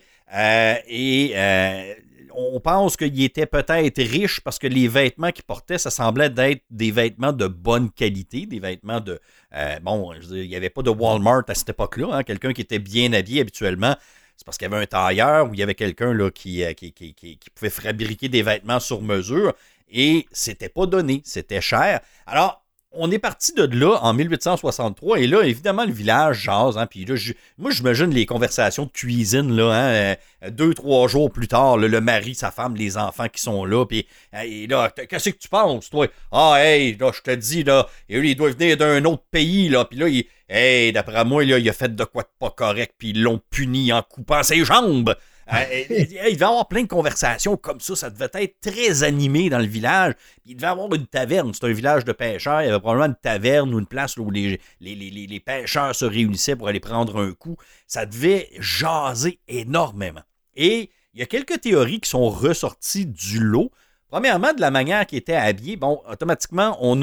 On pense qu'il était peut-être riche parce que les vêtements qu'il portait, ça semblait d'être des vêtements de bonne qualité, des vêtements de... je veux dire, il n'y avait pas de Walmart à cette époque-là. Hein, quelqu'un qui était bien habillé habituellement, c'est parce qu'il y avait un tailleur ou il y avait quelqu'un là, qui pouvait fabriquer des vêtements sur mesure et c'était pas donné, c'était cher. Alors, on est parti de là en 1863 et là, évidemment, le village jase. Hein, puis là, moi, j'imagine les conversations de cuisine, là, 2-3 jours plus tard, là, le mari, sa femme, les enfants qui sont là. Puis là, qu'est-ce que tu penses, toi? Ah, hey, là, je te dis, là, il doit venir d'un autre pays, là. Puis là, d'après moi, là, il a fait de quoi de pas correct, puis ils l'ont puni en coupant ses jambes. Il devait y avoir plein de conversations comme ça devait être très animé dans le village. Puis il devait y avoir une taverne, c'est un village de pêcheurs, il y avait probablement une taverne ou une place où les pêcheurs se réunissaient pour aller prendre un coup. Ça devait jaser énormément. Et il y a quelques théories qui sont ressorties du lot. Premièrement, de la manière qu'il était habillé, bon, automatiquement, on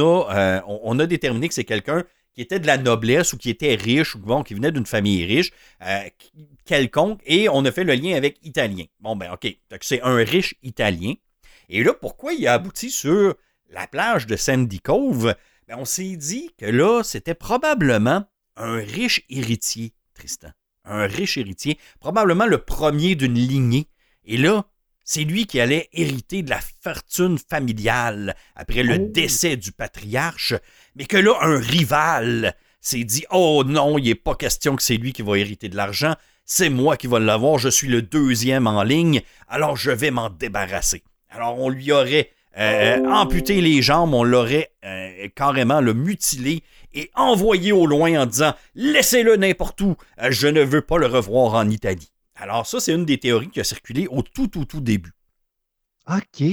a déterminé que c'est quelqu'un qui était de la noblesse ou qui était riche ou bon, qui venait d'une famille riche quelconque, et on a fait le lien avec italien. Bon, ben OK, donc c'est un riche italien. Et là, pourquoi il a abouti sur la plage de Sandy Cove? Ben, on s'est dit que là, c'était probablement un riche héritier, Tristan. Un riche héritier, probablement le premier d'une lignée. Et là, c'est lui qui allait hériter de la fortune familiale après le décès du patriarche, mais que là, un rival s'est dit « Oh non, il n'est pas question que c'est lui qui va hériter de l'argent, c'est moi qui va l'avoir, je suis le deuxième en ligne, alors je vais m'en débarrasser. » Alors, on lui aurait amputé les jambes, on l'aurait carrément mutilé et envoyé au loin en disant « Laissez-le n'importe où, je ne veux pas le revoir en Italie. » Alors ça, c'est une des théories qui a circulé au tout début. OK.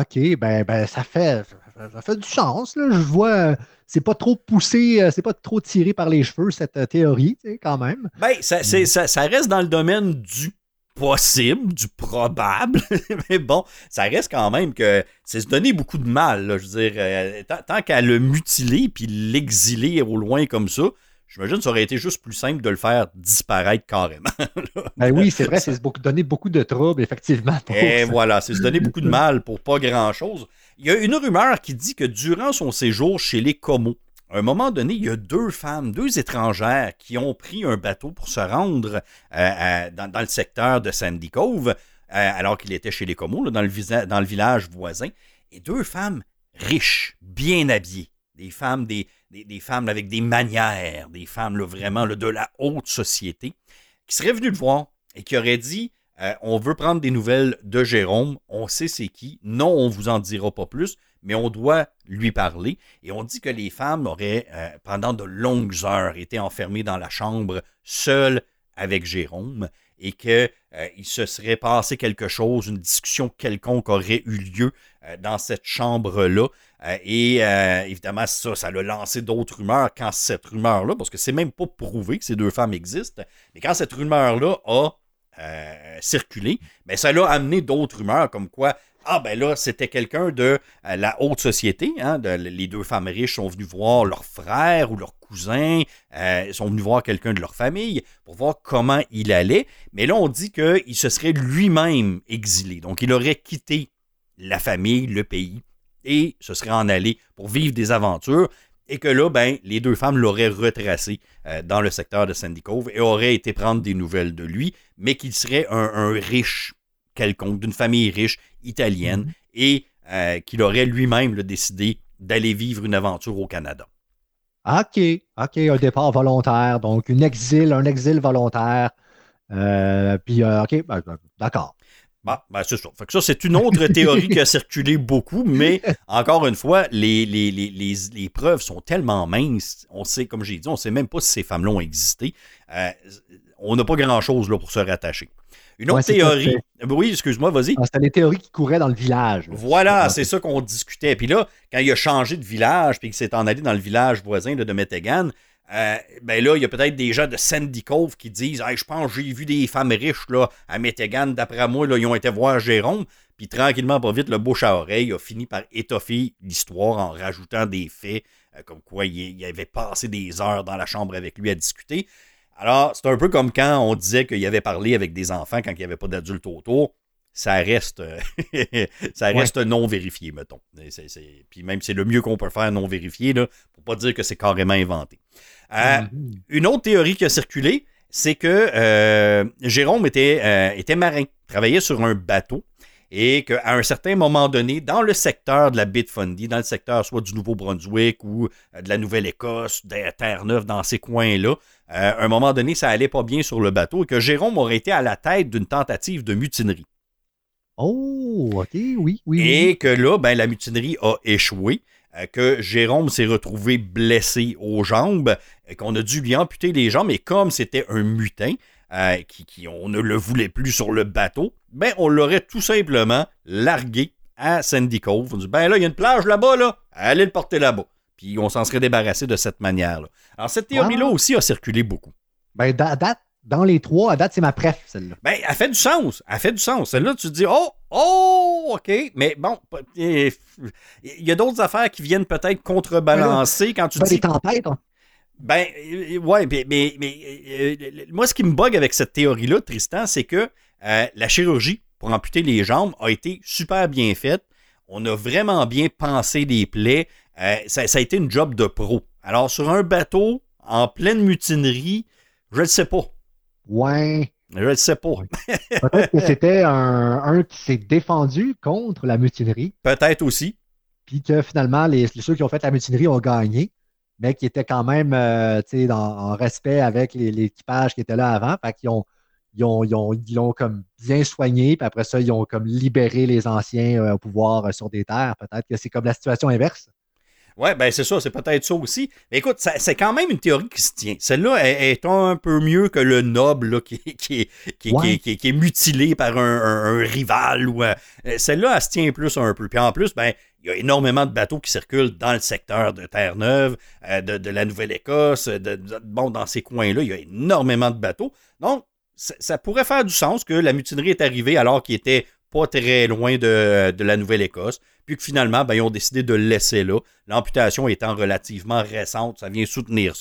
Ben ça fait du sens. Là. Je vois, c'est pas trop poussé, c'est pas trop tiré par les cheveux, cette théorie, quand même. Ben, ça reste dans le domaine du possible, du probable, mais bon, ça reste quand même que c'est se donner beaucoup de mal. Là. Je veux dire, tant qu'à le mutiler puis l'exiler au loin comme ça, j'imagine que ça aurait été juste plus simple de le faire disparaître carrément. Ben oui, c'est vrai, c'est donner beaucoup de troubles, effectivement. Et voilà, c'est se donner beaucoup de mal pour pas grand-chose. Il y a une rumeur qui dit que durant son séjour chez les Comos, à un moment donné, il y a 2 femmes, 2 étrangères qui ont pris un bateau pour se rendre dans le secteur de Sandy Cove, alors qu'il était chez les Comos, là, dans le village voisin. Et 2 femmes riches, bien habillées, des femmes avec des manières, des femmes là, vraiment là, de la haute société, qui seraient venues le voir et qui auraient dit on veut prendre des nouvelles de Jérôme, on sait c'est qui, non, on ne vous en dira pas plus, mais on doit lui parler. Et on dit que les femmes auraient, pendant de longues heures, été enfermées dans la chambre, seules avec Jérôme, et qu'il se serait passé quelque chose, une discussion quelconque aurait eu lieu dans cette chambre-là. Évidemment, ça l'a lancé d'autres rumeurs quand cette rumeur-là, parce que c'est même pas prouvé que ces 2 femmes existent, mais quand cette rumeur-là a circulé, ben ça l'a amené d'autres rumeurs comme quoi ben là, c'était quelqu'un de la haute société. Hein, les 2 femmes riches sont venues voir leur frère ou leur cousin, sont venus voir quelqu'un de leur famille pour voir comment il allait. Mais là, on dit qu'il se serait lui-même exilé. Donc, il aurait quitté la famille, le pays, et se serait en allé pour vivre des aventures. Et que là, ben, les 2 femmes l'auraient retracé dans le secteur de Sandy Cove et auraient été prendre des nouvelles de lui, mais qu'il serait un riche quelconque, d'une famille riche italienne, et qu'il aurait lui-même décidé d'aller vivre une aventure au Canada. OK, un départ volontaire, donc un exil volontaire. Puis, OK, d'accord. C'est ça. Fait que ça, c'est une autre théorie qui a circulé beaucoup, mais encore une fois, les preuves sont tellement minces. On sait, comme j'ai dit, on ne sait même pas si ces femmes-là ont existé. On n'a pas grand-chose là, pour se rattacher. Une autre théorie. Oui, excuse-moi, vas-y. C'était les théories qui couraient dans le village. Là. Voilà, c'est ça qu'on discutait. Puis là, quand il a changé de village, puis qu'il s'est en allé dans le village voisin là, de Metegan, ben là, il y a peut-être des gens de Sandy Cove qui disent hey, je pense que j'ai vu des femmes riches là, à Metegan, d'après moi, là, ils ont été voir Jérôme. Puis tranquillement, pas vite, le bouche à oreille a fini par étoffer l'histoire en rajoutant des faits, comme quoi il avait passé des heures dans la chambre avec lui à discuter. Alors, c'est un peu comme quand on disait qu'il avait parlé avec des enfants quand il n'y avait pas d'adultes autour. Ça reste non vérifié, mettons. Puis même, c'est le mieux qu'on peut faire non vérifié, là, pour pas dire que c'est carrément inventé. Une autre théorie qui a circulé, c'est que Jérôme était marin, travaillait sur un bateau, et qu'à un certain moment donné, dans le secteur de la baie de Fundy, dans le secteur soit du Nouveau-Brunswick ou de la Nouvelle-Écosse, de Terre-Neuve, dans ces coins-là, à un moment donné, ça allait pas bien sur le bateau et que Jérôme aurait été à la tête d'une tentative de mutinerie. Oh, OK, oui. Et que là, ben, la mutinerie a échoué, que Jérôme s'est retrouvé blessé aux jambes, qu'on a dû lui amputer les jambes, et comme c'était un mutin, on ne le voulait plus sur le bateau, ben on l'aurait tout simplement largué à Sandy Cove. On dit, ben là, il y a une plage là-bas, là, allez le porter là-bas. Puis on s'en serait débarrassé de cette manière-là. Alors cette théorie-là aussi a circulé beaucoup. Ben, dans les 3, à date, c'est ma préf, celle-là. Ben, elle fait du sens. Celle-là, tu te dis, oh, OK. Mais bon, il y a d'autres affaires qui viennent peut-être contrebalancer quand tu dis... Les tempêtes, hein? Ben, ouais, mais moi, ce qui me bug avec cette théorie-là, Tristan, c'est que la chirurgie pour amputer les jambes a été super bien faite. On a vraiment bien pensé les plaies. Ça a été une job de pro. Alors, sur un bateau, en pleine mutinerie, je le sais pas. Ouais. Je le sais pas. Peut-être que c'était un qui s'est défendu contre la mutinerie. Peut-être aussi. Puis que finalement, ceux qui ont fait la mutinerie ont gagné, mais qui étaient quand même en respect avec l'équipage qui était là avant. Fait qu'ils ils l'ont comme bien soigné, puis après ça, ils ont comme libéré les anciens au pouvoir sur des terres. Peut-être que c'est comme la situation inverse. Oui, ben c'est ça, c'est peut-être ça aussi. Mais écoute, c'est quand même une théorie qui se tient. Celle-là est un peu mieux que le noble là, qui est mutilé par un rival. Celle-là, elle se tient plus un peu. Puis en plus, ben il y a énormément de bateaux qui circulent dans le secteur de Terre-Neuve, de la Nouvelle-Écosse, dans ces coins-là, il y a énormément de bateaux. Donc, ça pourrait faire du sens que la mutinerie est arrivée alors qu'il était pas très loin de la Nouvelle-Écosse, puis que finalement, ben, ils ont décidé de le laisser là. L'amputation étant relativement récente, ça vient soutenir ça.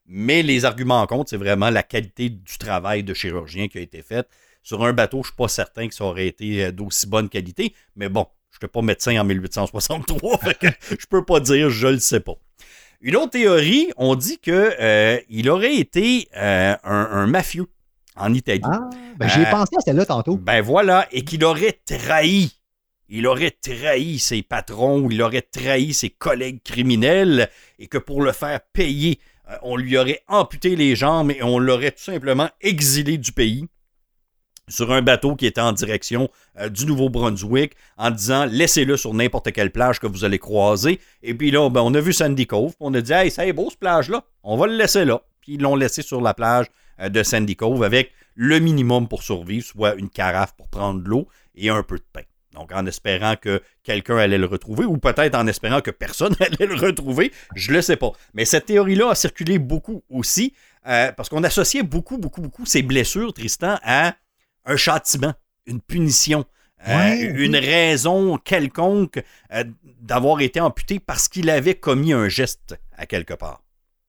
Mais les arguments en contre, c'est vraiment la qualité du travail de chirurgien qui a été fait. Sur un bateau, je ne suis pas certain que ça aurait été d'aussi bonne qualité, mais bon, je n'étais pas médecin en 1863, fait que je peux pas dire, je le sais pas. Une autre théorie, on dit qu'il aurait été un mafieux en Italie. Ah, ben j'y ai pensé à celle-là tantôt. Ben voilà, et qu'il aurait trahi. Il aurait trahi ses patrons, il aurait trahi ses collègues criminels, et que pour le faire payer, on lui aurait amputé les jambes et on l'aurait tout simplement exilé du pays sur un bateau qui était en direction du Nouveau-Brunswick en disant « Laissez-le sur n'importe quelle plage que vous allez croiser. » Et puis là, ben, on a vu Sandy Cove, puis on a dit « Hey, ça est beau, cette plage-là. On va le laisser là. » Puis ils l'ont laissé sur la plage de Sandy Cove avec le minimum pour survivre, soit une carafe pour prendre de l'eau et un peu de pain. Donc, en espérant que quelqu'un allait le retrouver, ou peut-être en espérant que personne allait le retrouver, je ne le sais pas. Mais cette théorie-là a circulé beaucoup aussi, parce qu'on associait beaucoup ces blessures, Tristan, à un châtiment, une punition, une raison quelconque d'avoir été amputé parce qu'il avait commis un geste à quelque part.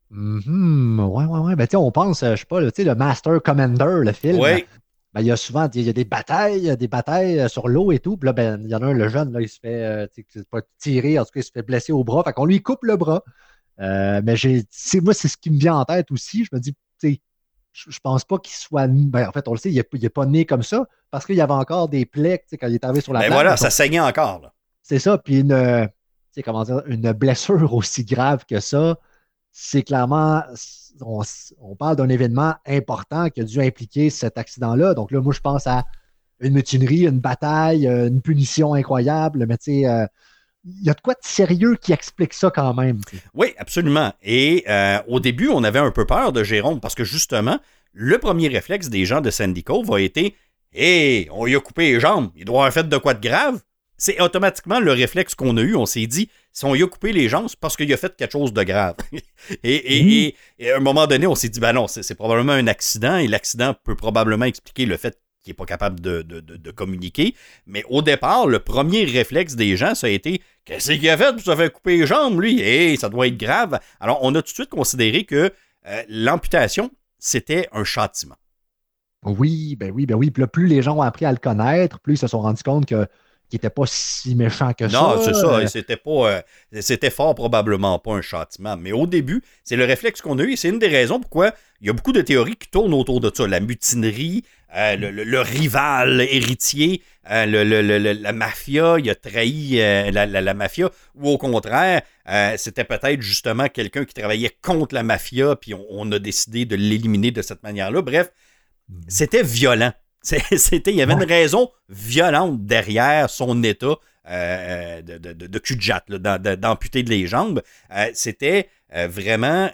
Ouais. Ben, on pense, je sais pas, le Master Commander, le film. Oui. Ben, il y a souvent il y a des batailles sur l'eau et tout. Puis là, ben, il y en a un, le jeune, là, il se fait pas tirer, en tout cas, il se fait blesser au bras. Fait qu'on lui coupe le bras. Mais moi, c'est ce qui me vient en tête aussi. Je me dis, je pense pas qu'il soit. Ben, en fait, on le sait, il n'est pas né comme ça parce qu'il y avait encore des plaies quand il est arrivé sur la plage. Voilà, ça saignait encore. Là. C'est ça. Puis une blessure aussi grave que ça, c'est clairement. On parle d'un événement important qui a dû impliquer cet accident-là. Donc là, moi, je pense à une mutinerie, une bataille, une punition incroyable. Mais tu sais, il y a de quoi de sérieux qui explique ça quand même. T'sais. Oui, absolument. Et au début, on avait un peu peur de Jérôme parce que justement, le premier réflexe des gens de Sandy Cove a été « Hey, on lui a coupé les jambes, il doit avoir fait de quoi de grave? » C'est automatiquement le réflexe qu'on a eu. On s'est dit, si on lui a coupé les jambes, c'est parce qu'il a fait quelque chose de grave. et à un moment donné, on s'est dit, ben non, c'est probablement un accident et l'accident peut probablement expliquer le fait qu'il n'est pas capable de communiquer. Mais au départ, le premier réflexe des gens, ça a été, qu'est-ce qu'il a fait pour se faire couper les jambes, lui? Hey, ça doit être grave. Alors, on a tout de suite considéré que l'amputation, c'était un châtiment. Oui. Puis là, plus les gens ont appris à le connaître, plus ils se sont rendus compte qu'il n'était pas si méchant que ça. Non, c'est ça. C'était fort probablement pas un châtiment. Mais au début, c'est le réflexe qu'on a eu et c'est une des raisons pourquoi il y a beaucoup de théories qui tournent autour de ça. La mutinerie, le rival héritier, la mafia, il a trahi la mafia. Ou au contraire, c'était peut-être justement quelqu'un qui travaillait contre la mafia puis on a décidé de l'éliminer de cette manière-là. Bref, c'était violent. Il y avait une raison violente derrière son état de cul de jatte, d'amputer les jambes. C'était vraiment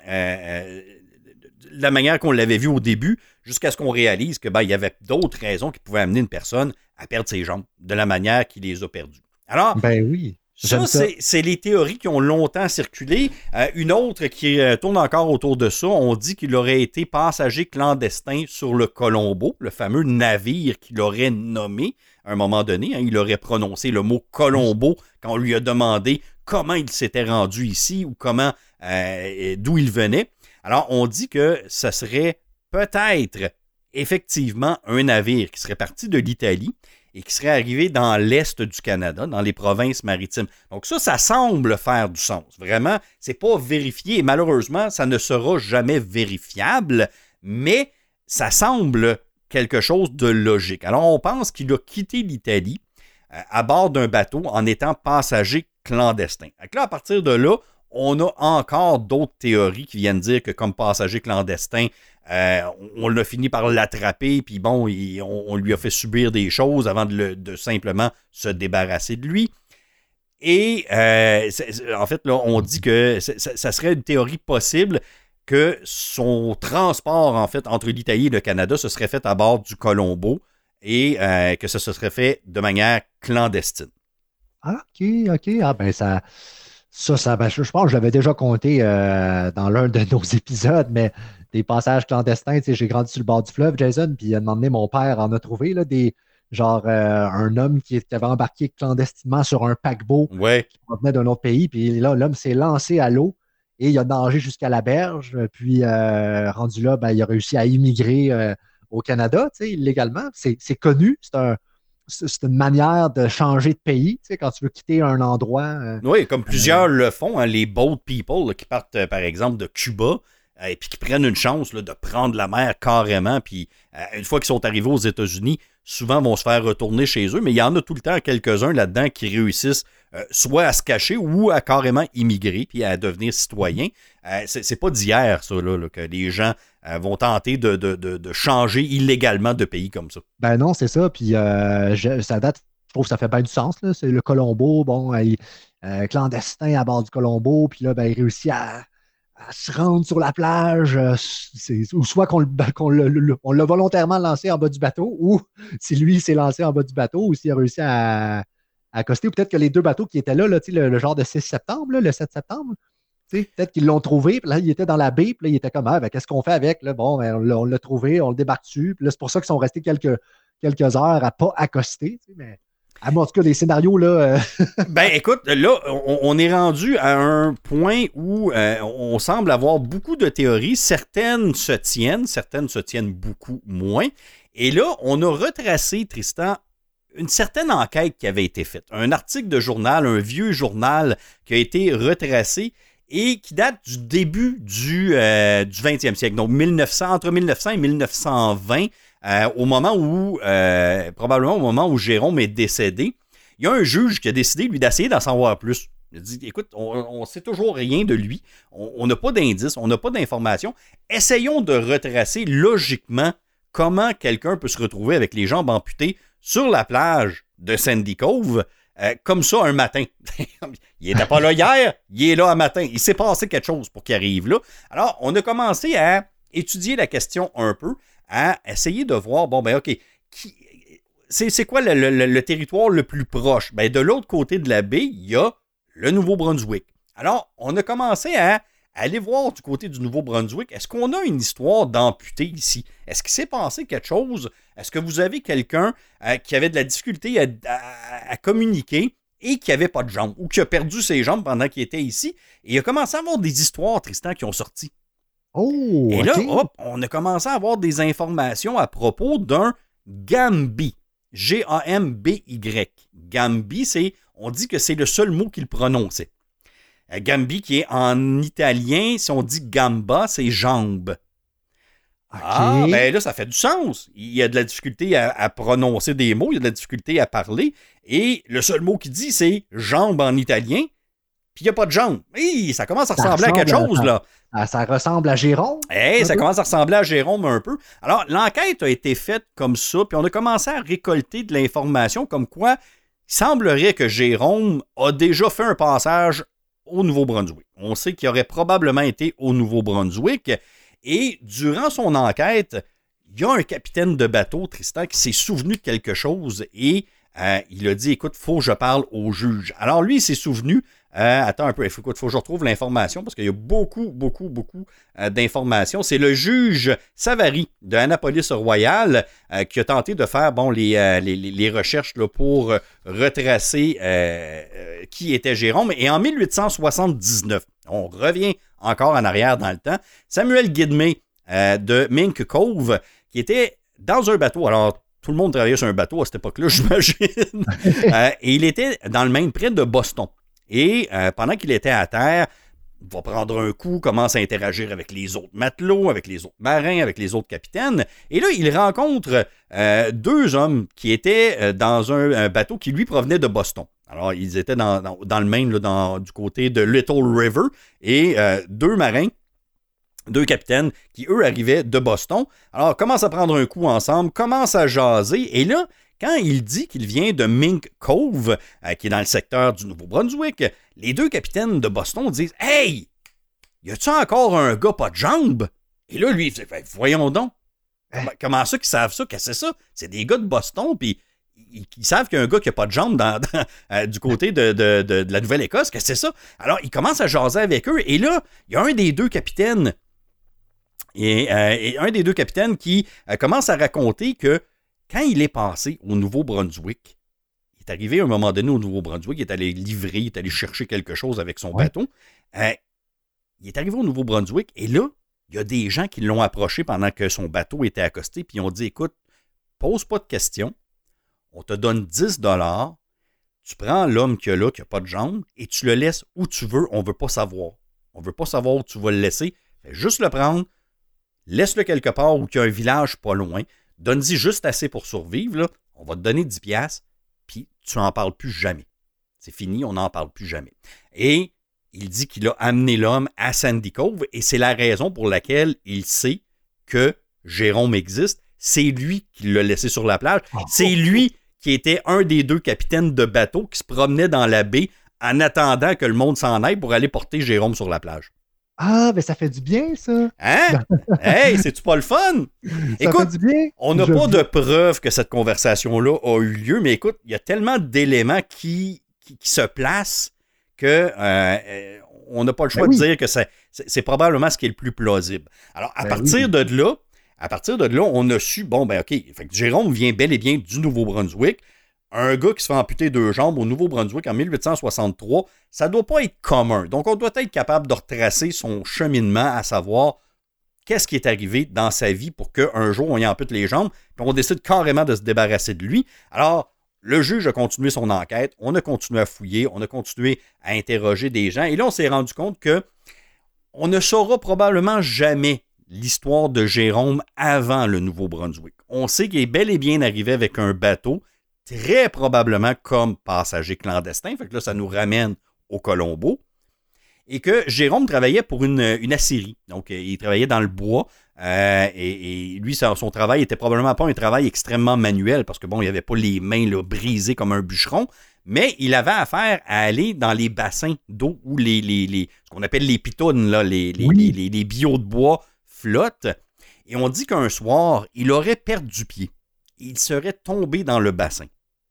la manière qu'on l'avait vu au début, jusqu'à ce qu'on réalise que il y avait d'autres raisons qui pouvaient amener une personne à perdre ses jambes de la manière qu'il les a perdues. Alors, ben oui. Ça, c'est les théories qui ont longtemps circulé. Une autre qui tourne encore autour de ça, on dit qu'il aurait été passager clandestin sur le Colombo, le fameux navire qu'il aurait nommé à un moment donné. Il aurait prononcé le mot Colombo quand on lui a demandé comment il s'était rendu ici ou d'où il venait. Alors, on dit que ce serait peut-être effectivement un navire qui serait parti de l'Italie et qui serait arrivé dans l'est du Canada, dans les provinces maritimes. Donc ça semble faire du sens. Vraiment, c'est pas vérifié et malheureusement, ça ne sera jamais vérifiable, mais ça semble quelque chose de logique. Alors, on pense qu'il a quitté l'Italie à bord d'un bateau en étant passager clandestin. Donc là, à partir de là, on a encore d'autres théories qui viennent dire que comme passager clandestin, on a fini par l'attraper, puis bon, on lui a fait subir des choses avant de simplement se débarrasser de lui. Et en fait, là, on dit que ça serait une théorie possible que son transport, en fait, entre l'Italie et le Canada se serait fait à bord du Colombo et que ça se serait fait de manière clandestine. Ah, OK. Ah, ben ça, je pense que je l'avais déjà compté dans l'un de nos épisodes, mais des passages clandestins, tu sais, j'ai grandi sur le bord du fleuve, Jason, puis à un moment donné, mon père en a trouvé, là, un homme qui avait embarqué clandestinement sur un paquebot qui venait d'un autre pays, puis là, l'homme s'est lancé à l'eau et il a nagé jusqu'à la berge. Puis, rendu là, ben, il a réussi à immigrer au Canada, illégalement. C'est connu. C'est une manière de changer de pays, quand tu veux quitter un endroit. Oui, comme plusieurs le font, hein, les boat people là, qui partent, par exemple, de Cuba et puis qui prennent une chance là, de prendre la mer carrément. Puis, une fois qu'ils sont arrivés aux États-Unis, souvent vont se faire retourner chez eux, mais il y en a tout le temps quelques-uns là-dedans qui réussissent soit à se cacher ou à carrément immigrer puis à devenir citoyens. C'est pas d'hier, ça, là, que les gens vont tenter de changer illégalement de pays comme ça. Ben non, c'est ça. Puis ça date, je trouve que ça fait bien du sens. Là. C'est le Colombo, bon, clandestin à bord du Colombo, puis là, ben, il réussit à se rendre sur la plage, ou soit qu'on l'a volontairement lancé en bas du bateau, ou si lui s'est lancé en bas du bateau, ou s'il a réussi à accoster, ou peut-être que les deux bateaux qui étaient là, le genre de 6 septembre, là, le 7 septembre, peut-être qu'ils l'ont trouvé, puis là, il était dans la baie, puis là, il était comme, ben, qu'est-ce qu'on fait avec? Là? Bon, ben, on l'a trouvé, on le débarque dessus, puis là, c'est pour ça qu'ils sont restés quelques heures à ne pas accoster, mais en tout cas, des scénarios, là... Ben, écoute, là, on est rendu à un point où on semble avoir beaucoup de théories. Certaines se tiennent beaucoup moins. Et là, on a retracé, Tristan, une certaine enquête qui avait été faite. Un article de journal, un vieux journal qui a été retracé et qui date du début du 20e siècle. Donc, entre 1900 et 1920, probablement au moment où Jérôme est décédé, il y a un juge qui a décidé, lui, d'essayer d'en savoir plus. Il a dit, écoute, on ne sait toujours rien de lui, on n'a pas d'indices, on n'a pas d'informations. Essayons de retracer logiquement comment quelqu'un peut se retrouver avec les jambes amputées sur la plage de Sandy Cove, comme ça un matin. Il n'était pas là hier, il est là un matin. Il s'est passé quelque chose pour qu'il arrive là. Alors, on a commencé à étudier la question un peu, à essayer de voir, bon, ben OK, c'est quoi le territoire le plus proche? Ben, de l'autre côté de la baie, il y a le Nouveau-Brunswick. Alors, on a commencé à aller voir du côté du Nouveau-Brunswick. Est-ce qu'on a une histoire d'amputé ici? Est-ce qu'il s'est passé quelque chose? Est-ce que vous avez quelqu'un qui avait de la difficulté à communiquer et qui n'avait pas de jambes ou qui a perdu ses jambes pendant qu'il était ici? Et il a commencé à avoir des histoires, Tristan, qui ont sorti. Oh, et là, okay. On a commencé à avoir des informations à propos d'un Gamby. G-A-M-B-Y. Gamby, on dit que c'est le seul mot qu'il prononçait. Gamby, qui est en italien, si on dit gamba, c'est jambe. Okay. Ah, ben là, ça fait du sens. Il y a de la difficulté à prononcer des mots, il y a de la difficulté à parler, et le seul mot qu'il dit, c'est jambe en italien, puis il n'y a pas de jambe. Hey, ça commence à ressembler à quelque chose, là. Ça ressemble à Jérôme. Hey, ça commence à ressembler à Jérôme un peu. Alors, l'enquête a été faite comme ça, puis on a commencé à récolter de l'information comme quoi il semblerait que Jérôme a déjà fait un passage au Nouveau-Brunswick. On sait qu'il aurait probablement été au Nouveau-Brunswick, et durant son enquête, il y a un capitaine de bateau, Tristan, qui s'est souvenu de quelque chose, et il a dit, écoute, il faut que je parle au juge. Alors lui, il s'est souvenu, attends un peu, il faut que je retrouve l'information, parce qu'il y a beaucoup d'informations. C'est le juge Savary de Annapolis-Royal qui a tenté de faire les recherches là, pour retracer qui était Jérôme. Et en 1879, on revient encore en arrière dans le temps, Samuel Guidmé de Mink Cove, qui était dans un bateau. Alors, tout le monde travaillait sur un bateau à cette époque-là, j'imagine. Et il était dans le Maine, près de Boston. Et pendant qu'il était à terre, il va prendre un coup, commence à interagir avec les autres matelots, avec les autres marins, avec les autres capitaines. Et là, il rencontre deux hommes qui étaient dans un bateau qui, lui, provenait de Boston. Alors, ils étaient dans le Maine, là, du côté de Little River. Et deux marins, deux capitaines qui, eux, arrivaient de Boston. Alors, commencent à prendre un coup ensemble, commencent à jaser. Et là, quand il dit qu'il vient de Mink Cove, qui est dans le secteur du Nouveau-Brunswick, les deux capitaines de Boston disent « Hey, y a-tu encore un gars pas de jambes? » Et là, lui, il dit « Voyons donc. Comment ça qu'ils savent ça? Qu'est-ce que c'est ça? C'est des gars de Boston, puis ils savent qu'il y a un gars qui n'a pas de jambes du côté de la Nouvelle-Écosse. Qu'est-ce que c'est ça? » Alors, ils commencent à jaser avec eux. Et là, il y a un des deux capitaines et un des deux capitaines qui commence à raconter que quand il est passé au Nouveau-Brunswick, il est arrivé à un moment donné au Nouveau-Brunswick, il est allé livrer, il est allé chercher quelque chose avec son bateau, il est arrivé au Nouveau-Brunswick et là, il y a des gens qui l'ont approché pendant que son bateau était accosté, puis ils ont dit, écoute, pose pas de questions, on te donne 10 $, tu prends l'homme qui n'a pas de jambes, et tu le laisses où tu veux, on ne veut pas savoir. On ne veut pas savoir où tu vas le laisser. Fais juste le prendre, laisse-le quelque part où il y a un village pas loin, donne-y juste assez pour survivre, là, on va te donner 10 $, puis tu n'en parles plus jamais. C'est fini, on n'en parle plus jamais. Et il dit qu'il a amené l'homme à Sandy Cove, et c'est la raison pour laquelle il sait que Jérôme existe. C'est lui qui l'a laissé sur la plage. C'est lui qui était un des 2 capitaines de bateau qui se promenait dans la baie en attendant que le monde s'en aille pour aller porter Jérôme sur la plage. Ah, ben ça fait du bien, ça. Hein? Hey, c'est-tu pas le fun? Écoute, fait du bien. on n'a pas de preuve que cette conversation-là a eu lieu, mais écoute, il y a tellement d'éléments qui se placent que on n'a pas le choix de dire que c'est probablement ce qui est le plus plausible. Alors, à partir de là, on a su, bon, ben OK, fait que Jérôme vient bel et bien du Nouveau-Brunswick. Un gars qui se fait amputer 2 jambes au Nouveau-Brunswick en 1863, ça ne doit pas être commun. Donc, on doit être capable de retracer son cheminement, à savoir qu'est-ce qui est arrivé dans sa vie pour qu'un jour, on y ampute les jambes, puis on décide carrément de se débarrasser de lui. Alors, le juge a continué son enquête, on a continué à fouiller, on a continué à interroger des gens, et là, on s'est rendu compte que on ne saura probablement jamais l'histoire de Jérôme avant le Nouveau-Brunswick. On sait qu'il est bel et bien arrivé avec un bateau, très probablement comme passager clandestin, fait que là, ça nous ramène au Colombo, et que Jérôme travaillait pour une aciérie. Donc, il travaillait dans le bois, et lui, son travail était probablement pas un travail extrêmement manuel, parce que bon, il n'avait pas les mains là, brisées comme un bûcheron, mais il avait affaire à aller dans les bassins d'eau où ce qu'on appelle les pitounes, là, les billots de bois flottent. Et on dit qu'un soir, il aurait perdu pied. Il serait tombé dans le bassin.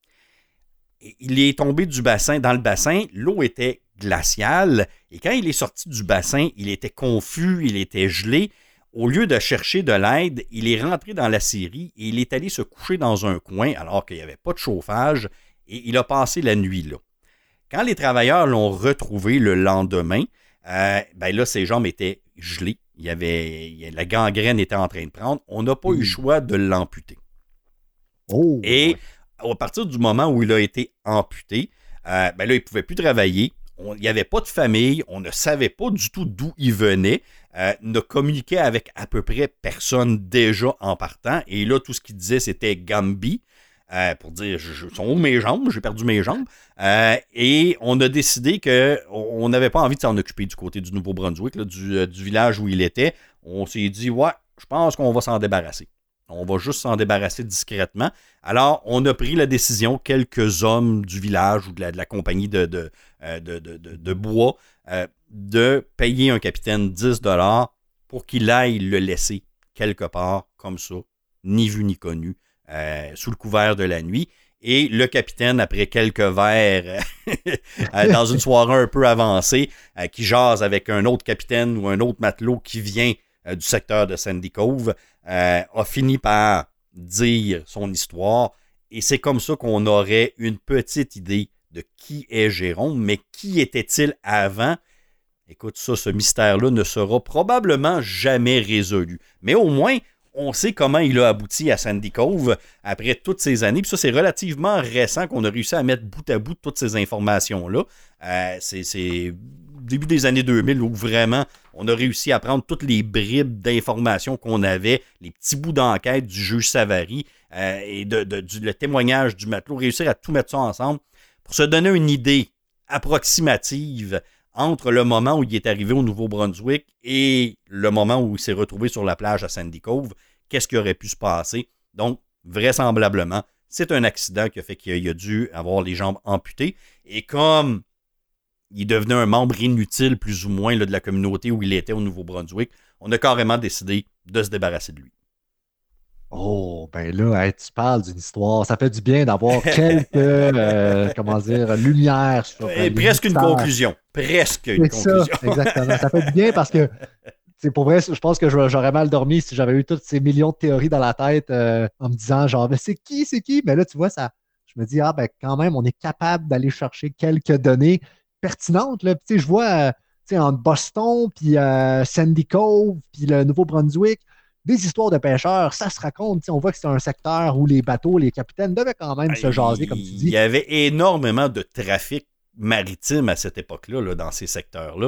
Il est tombé dans le bassin, l'eau était glaciale, et quand il est sorti du bassin, il était confus, il était gelé. Au lieu de chercher de l'aide, il est rentré dans l'aciérie et il est allé se coucher dans un coin alors qu'il n'y avait pas de chauffage, et il a passé la nuit là. Quand les travailleurs l'ont retrouvé le lendemain, ben là, ses jambes étaient gelées. La gangrène était en train de prendre. On n'a pas eu le choix de l'amputer. Et à partir du moment où il a été amputé, ben là, il ne pouvait plus travailler. Il n'y avait pas de famille. On ne savait pas du tout d'où il venait. Ne communiquait avec à peu près personne déjà en partant. Et là, tout ce qu'il disait, c'était Gambi. Pour dire, sont où mes jambes? J'ai perdu mes jambes. Et on a décidé qu'on n'avait pas envie de s'en occuper du côté du Nouveau-Brunswick, là, du village où il était. On s'est dit, ouais, je pense qu'on va s'en débarrasser. On va juste s'en débarrasser discrètement. Alors, on a pris la décision, quelques hommes du village ou de la compagnie de bois, de payer un capitaine 10 $ pour qu'il aille le laisser quelque part, comme ça, ni vu ni connu, sous le couvert de la nuit. Et le capitaine, après quelques verres dans une soirée un peu avancée, qui jase avec un autre capitaine ou un autre matelot qui vient du secteur de Sandy Cove, a fini par dire son histoire. Et c'est comme ça qu'on aurait une petite idée de qui est Jérôme, mais qui était-il avant? Écoute, ce mystère-là ne sera probablement jamais résolu. Mais au moins, on sait comment il a abouti à Sandy Cove après toutes ces années. Puis ça, c'est relativement récent qu'on a réussi à mettre bout à bout toutes ces informations-là. C'est début des années 2000 où vraiment on a réussi à prendre toutes les bribes d'informations qu'on avait, les petits bouts d'enquête du juge Savary et le témoignage du matelot, réussir à tout mettre ça ensemble pour se donner une idée approximative entre le moment où il est arrivé au Nouveau-Brunswick et le moment où il s'est retrouvé sur la plage à Sandy Cove, qu'est-ce qui aurait pu se passer? Donc, vraisemblablement, c'est un accident qui a fait qu'il a dû avoir les jambes amputées. Et comme il devenait un membre inutile, plus ou moins, là, de la communauté où il était au Nouveau-Brunswick, on a carrément décidé de se débarrasser de lui. Oh, ben là, hey, tu parles d'une histoire. Ça fait du bien d'avoir quelques, lumière sur presque une conclusion. Presque une conclusion. Ça, exactement. Ça fait du bien parce que, c'est pour vrai, je pense que j'aurais mal dormi si j'avais eu toutes ces millions de théories dans la tête en me disant, genre, mais c'est qui? Mais là, tu vois, je me dis, ben quand même, on est capable d'aller chercher quelques données pertinentes. Là. Je vois, sais, entre Boston, puis Sandy Cove, puis le Nouveau-Brunswick, des histoires de pêcheurs, ça se raconte. Tu sais, on voit que c'est un secteur où les bateaux, les capitaines devaient quand même se jaser, comme tu dis. Il y avait énormément de trafic maritime à cette époque-là, là, dans ces secteurs-là.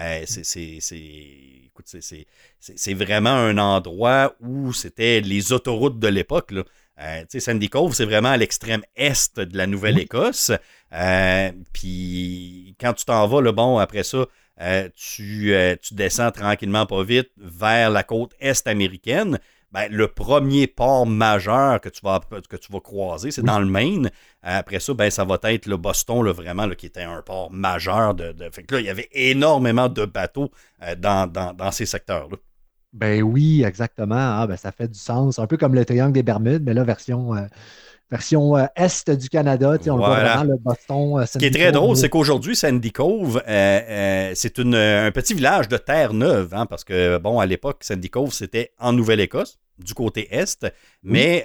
Écoute, c'est vraiment un endroit où c'était les autoroutes de l'époque, là. Sandy Cove, c'est vraiment à l'extrême est de la Nouvelle-Écosse. Puis quand tu t'en vas, là, bon, après ça, tu descends tranquillement pas vite vers la côte est américaine. Ben, le premier port majeur que tu vas croiser, c'est dans le Maine. Après ça, ben, ça va être le Boston, là, vraiment, là, qui était un port majeur. Fait que là, il y avait énormément de bateaux dans ces secteurs-là. Ben oui, exactement. Ah, ben, ça fait du sens. Un peu comme le triangle des Bermudes, mais là, version est du Canada. On le voit vraiment, le Boston. Ce qui est très drôle, c'est qu'aujourd'hui, Sandy Cove, c'est un petit village de Terre-Neuve, hein, parce que, bon, à l'époque, Sandy Cove, c'était en Nouvelle-Écosse, du côté est, mais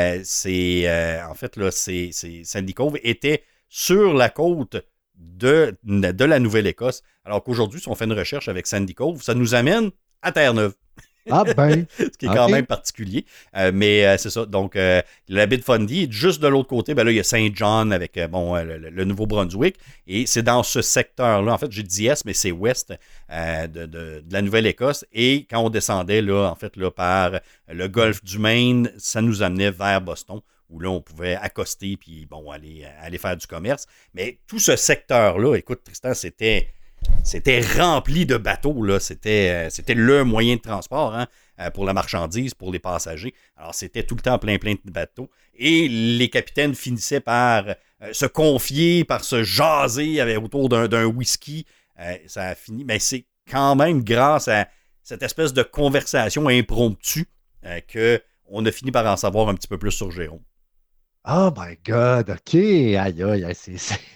en fait, là, Sandy Cove était sur la côte de la Nouvelle-Écosse, alors qu'aujourd'hui, si on fait une recherche avec Sandy Cove, ça nous amène à Terre-Neuve. Ah ben, ce qui est quand même particulier. Mais c'est ça. Donc, la baie de Fundy, juste de l'autre côté, ben là, il y a Saint John avec le Nouveau-Brunswick. Et c'est dans ce secteur-là. En fait, j'ai dit est, mais c'est ouest de la Nouvelle-Écosse. Et quand on descendait, là, en fait, là, par le golfe du Maine, ça nous amenait vers Boston, où là, on pouvait accoster puis, bon, aller faire du commerce. Mais tout ce secteur-là, écoute, Tristan, c'était rempli de bateaux, là. C'était le moyen de transport, hein, pour la marchandise, pour les passagers. Alors, c'était tout le temps plein de bateaux. Et les capitaines finissaient par se confier, par se jaser autour d'un whisky. Ça a fini. Mais c'est quand même grâce à cette espèce de conversation impromptue qu'on a fini par en savoir un petit peu plus sur Jérôme. Oh my God, OK. Aïe, aïe, c'est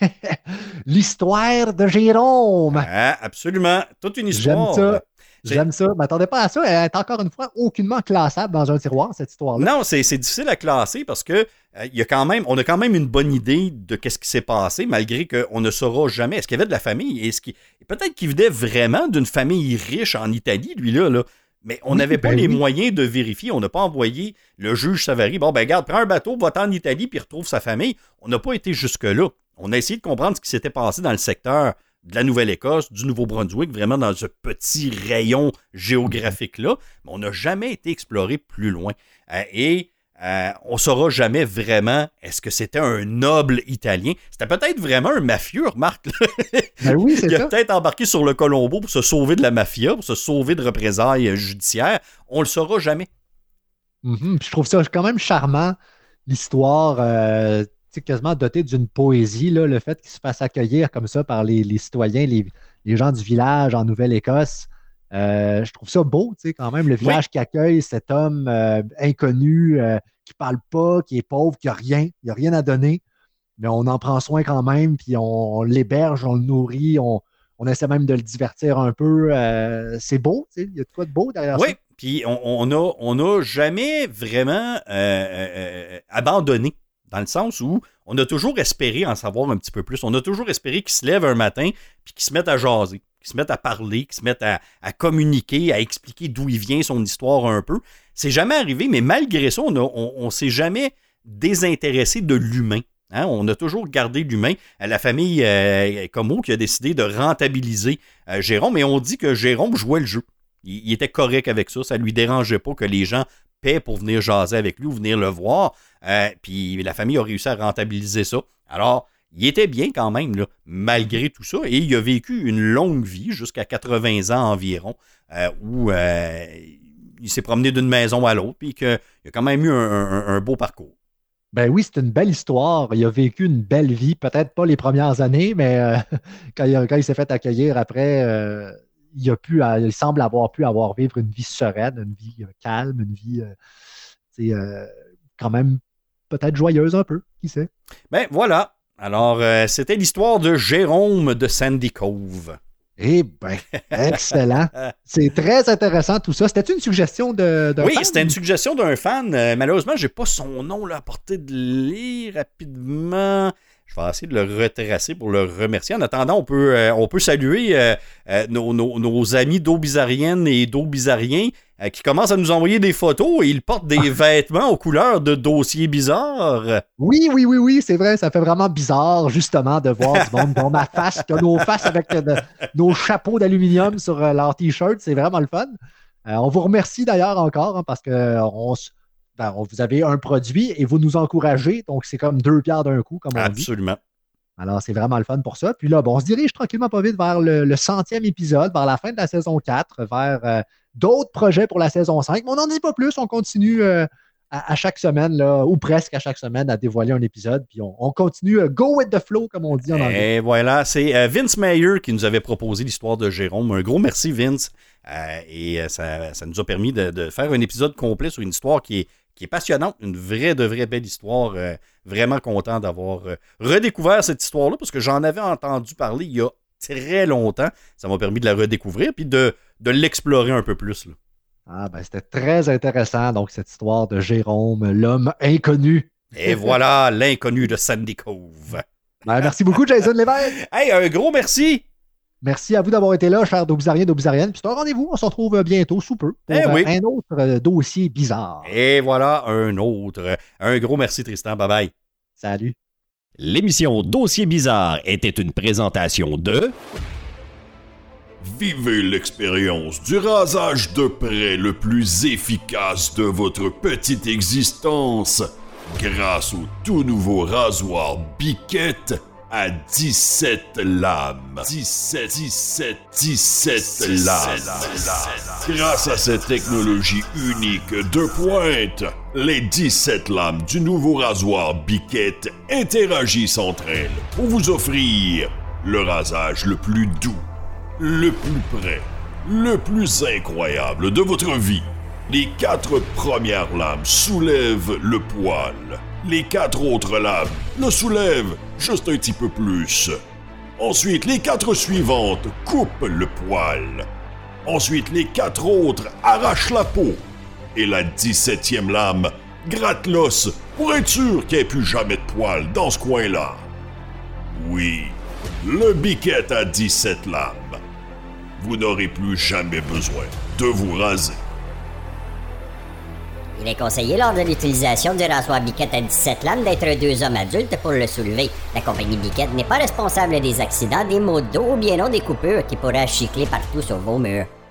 l'histoire de Jérôme. Ah, absolument. Toute une histoire. J'aime ça. Je ne m'attendais pas à ça. Elle est encore une fois aucunement classable dans un tiroir, cette histoire-là. Non, c'est difficile à classer parce que on a quand même une bonne idée de ce qui s'est passé, malgré qu'on ne saura jamais. Est-ce qu'il y avait de la famille? Peut-être qu'il venait vraiment d'une famille riche en Italie, lui-là, là. Mais on n'avait pas les moyens de vérifier. On n'a pas envoyé le juge Savary. Bon, ben regarde, prends un bateau, va-t'en en Italie, puis retrouve sa famille. On n'a pas été jusque-là. On a essayé de comprendre ce qui s'était passé dans le secteur de la Nouvelle-Écosse, du Nouveau-Brunswick, vraiment dans ce petit rayon géographique-là. Mais on n'a jamais été exploré plus loin. On ne saura jamais vraiment est-ce que c'était un noble Italien. C'était peut-être vraiment un mafieux, remarque. Ben oui, c'est Il a ça. peut-être embarqué sur le Colombo pour se sauver de la mafia, pour se sauver de représailles judiciaires. On le saura jamais. Puis je trouve ça quand même charmant, l'histoire, quasiment dotée d'une poésie, là, le fait qu'il se fasse accueillir comme ça par les citoyens, les gens du village en Nouvelle-Écosse. Je trouve ça beau, quand même, le village qui accueille cet homme inconnu, qui parle pas, qui est pauvre, qui n'a rien, il n'a rien à donner, mais on en prend soin quand même, puis on l'héberge, on le nourrit, on essaie même de le divertir un peu. C'est beau, il y a de quoi de beau derrière ça. Oui, puis on n'a jamais vraiment abandonné, dans le sens où on a toujours espéré en savoir un petit peu plus. On a toujours espéré qu'il se lève un matin puis qu'il se mette à jaser, qu'il se mette à parler, qu'il se mette à communiquer, à expliquer d'où il vient, son histoire un peu. C'est jamais arrivé, mais malgré ça, on s'est jamais désintéressé de l'humain. Hein? On a toujours gardé l'humain. La famille Como qui a décidé de rentabiliser Jérôme, et on dit que Jérôme jouait le jeu. Il était correct avec ça. Ça ne lui dérangeait pas que les gens paient pour venir jaser avec lui ou venir le voir. Puis la famille a réussi à rentabiliser ça. Alors, il était bien quand même, là, malgré tout ça. Et il a vécu une longue vie, jusqu'à 80 ans environ, où il s'est promené d'une maison à l'autre, puis qu'il a quand même eu un beau parcours. Ben oui, c'est une belle histoire. Il a vécu une belle vie, peut-être pas les premières années, mais quand il s'est fait accueillir après, il semble avoir pu vivre une vie sereine, une vie calme, une vie quand même peut-être joyeuse un peu, qui sait. Ben voilà. Alors, c'était l'histoire de Jérôme de Sandy Cove. Eh bien, excellent. C'est très intéressant tout ça. C'était une suggestion d'un fan? Oui, c'était une suggestion d'un fan. Malheureusement, je n'ai pas son nom là, à portée de lire rapidement. Je vais essayer de le retracer pour le remercier. En attendant, on peut saluer nos amis d'Aubizarienne et d'Aubizariens qui commencent à nous envoyer des photos et ils portent des vêtements aux couleurs de dossiers bizarres. Oui, c'est vrai, ça fait vraiment bizarre, justement, de voir du monde dans ma face, que nos faces avec nos chapeaux d'aluminium sur leur T-shirt, c'est vraiment le fun. On vous remercie d'ailleurs encore, parce que vous avez un produit et vous nous encouragez, donc c'est comme 2 pierres d'un coup, comme on dit. Absolument. Alors, c'est vraiment le fun pour ça. Puis là, on se dirige tranquillement pas vite vers le 100e épisode, vers la fin de la saison 4, vers d'autres projets pour la saison 5. Mais on n'en dit pas plus, on continue à chaque semaine, là, ou presque à chaque semaine, à dévoiler un épisode. Puis on continue go with the flow, comme on dit en anglais. Et voilà, c'est Vince Mayer qui nous avait proposé l'histoire de Jérôme. Un gros merci, Vince. Et ça nous a permis de faire un épisode complet sur une histoire qui est passionnante, une vraie belle histoire. Vraiment content d'avoir redécouvert cette histoire-là, parce que j'en avais entendu parler il y a très longtemps. Ça m'a permis de la redécouvrir, puis de l'explorer un peu plus, là. C'était très intéressant, donc, cette histoire de Jérôme, l'homme inconnu. Et voilà, l'inconnu de Sandy Cove. Merci beaucoup, Jason Lévesque. Hey, un gros merci! Merci à vous d'avoir été là, chers d'Aubizariens, d'Aubizariennes. Puis c'est un rendez-vous, on se retrouve bientôt, sous peu, pour un autre dossier bizarre. Et voilà, un autre. Un gros merci, Tristan. Bye-bye. Salut. L'émission Dossier bizarre était une présentation de... Vivez l'expérience du rasage de près le plus efficace de votre petite existence grâce au tout nouveau rasoir Biquette à 17 lames. 17 lames. Grâce à cette technologie unique de pointe, les 17 lames du nouveau rasoir Biquette interagissent entre elles pour vous offrir le rasage le plus doux, le plus près, le plus incroyable de votre vie. Les 4 premières lames soulèvent le poil. Les 4 autres lames le soulèvent juste un petit peu plus. Ensuite, les 4 suivantes coupent le poil. Ensuite, les 4 autres arrachent la peau. Et la 17e lame gratte l'os pour être sûr qu'il n'y ait plus jamais de poil dans ce coin-là. Oui, le Biquette a 17 lames. Vous n'aurez plus jamais besoin de vous raser. Il est conseillé lors de l'utilisation du rasoir Biquette à 17 lames d'être 2 hommes adultes pour le soulever. La compagnie Biquette n'est pas responsable des accidents, des maux de dos ou bien non des coupures qui pourraient chicler partout sur vos murs.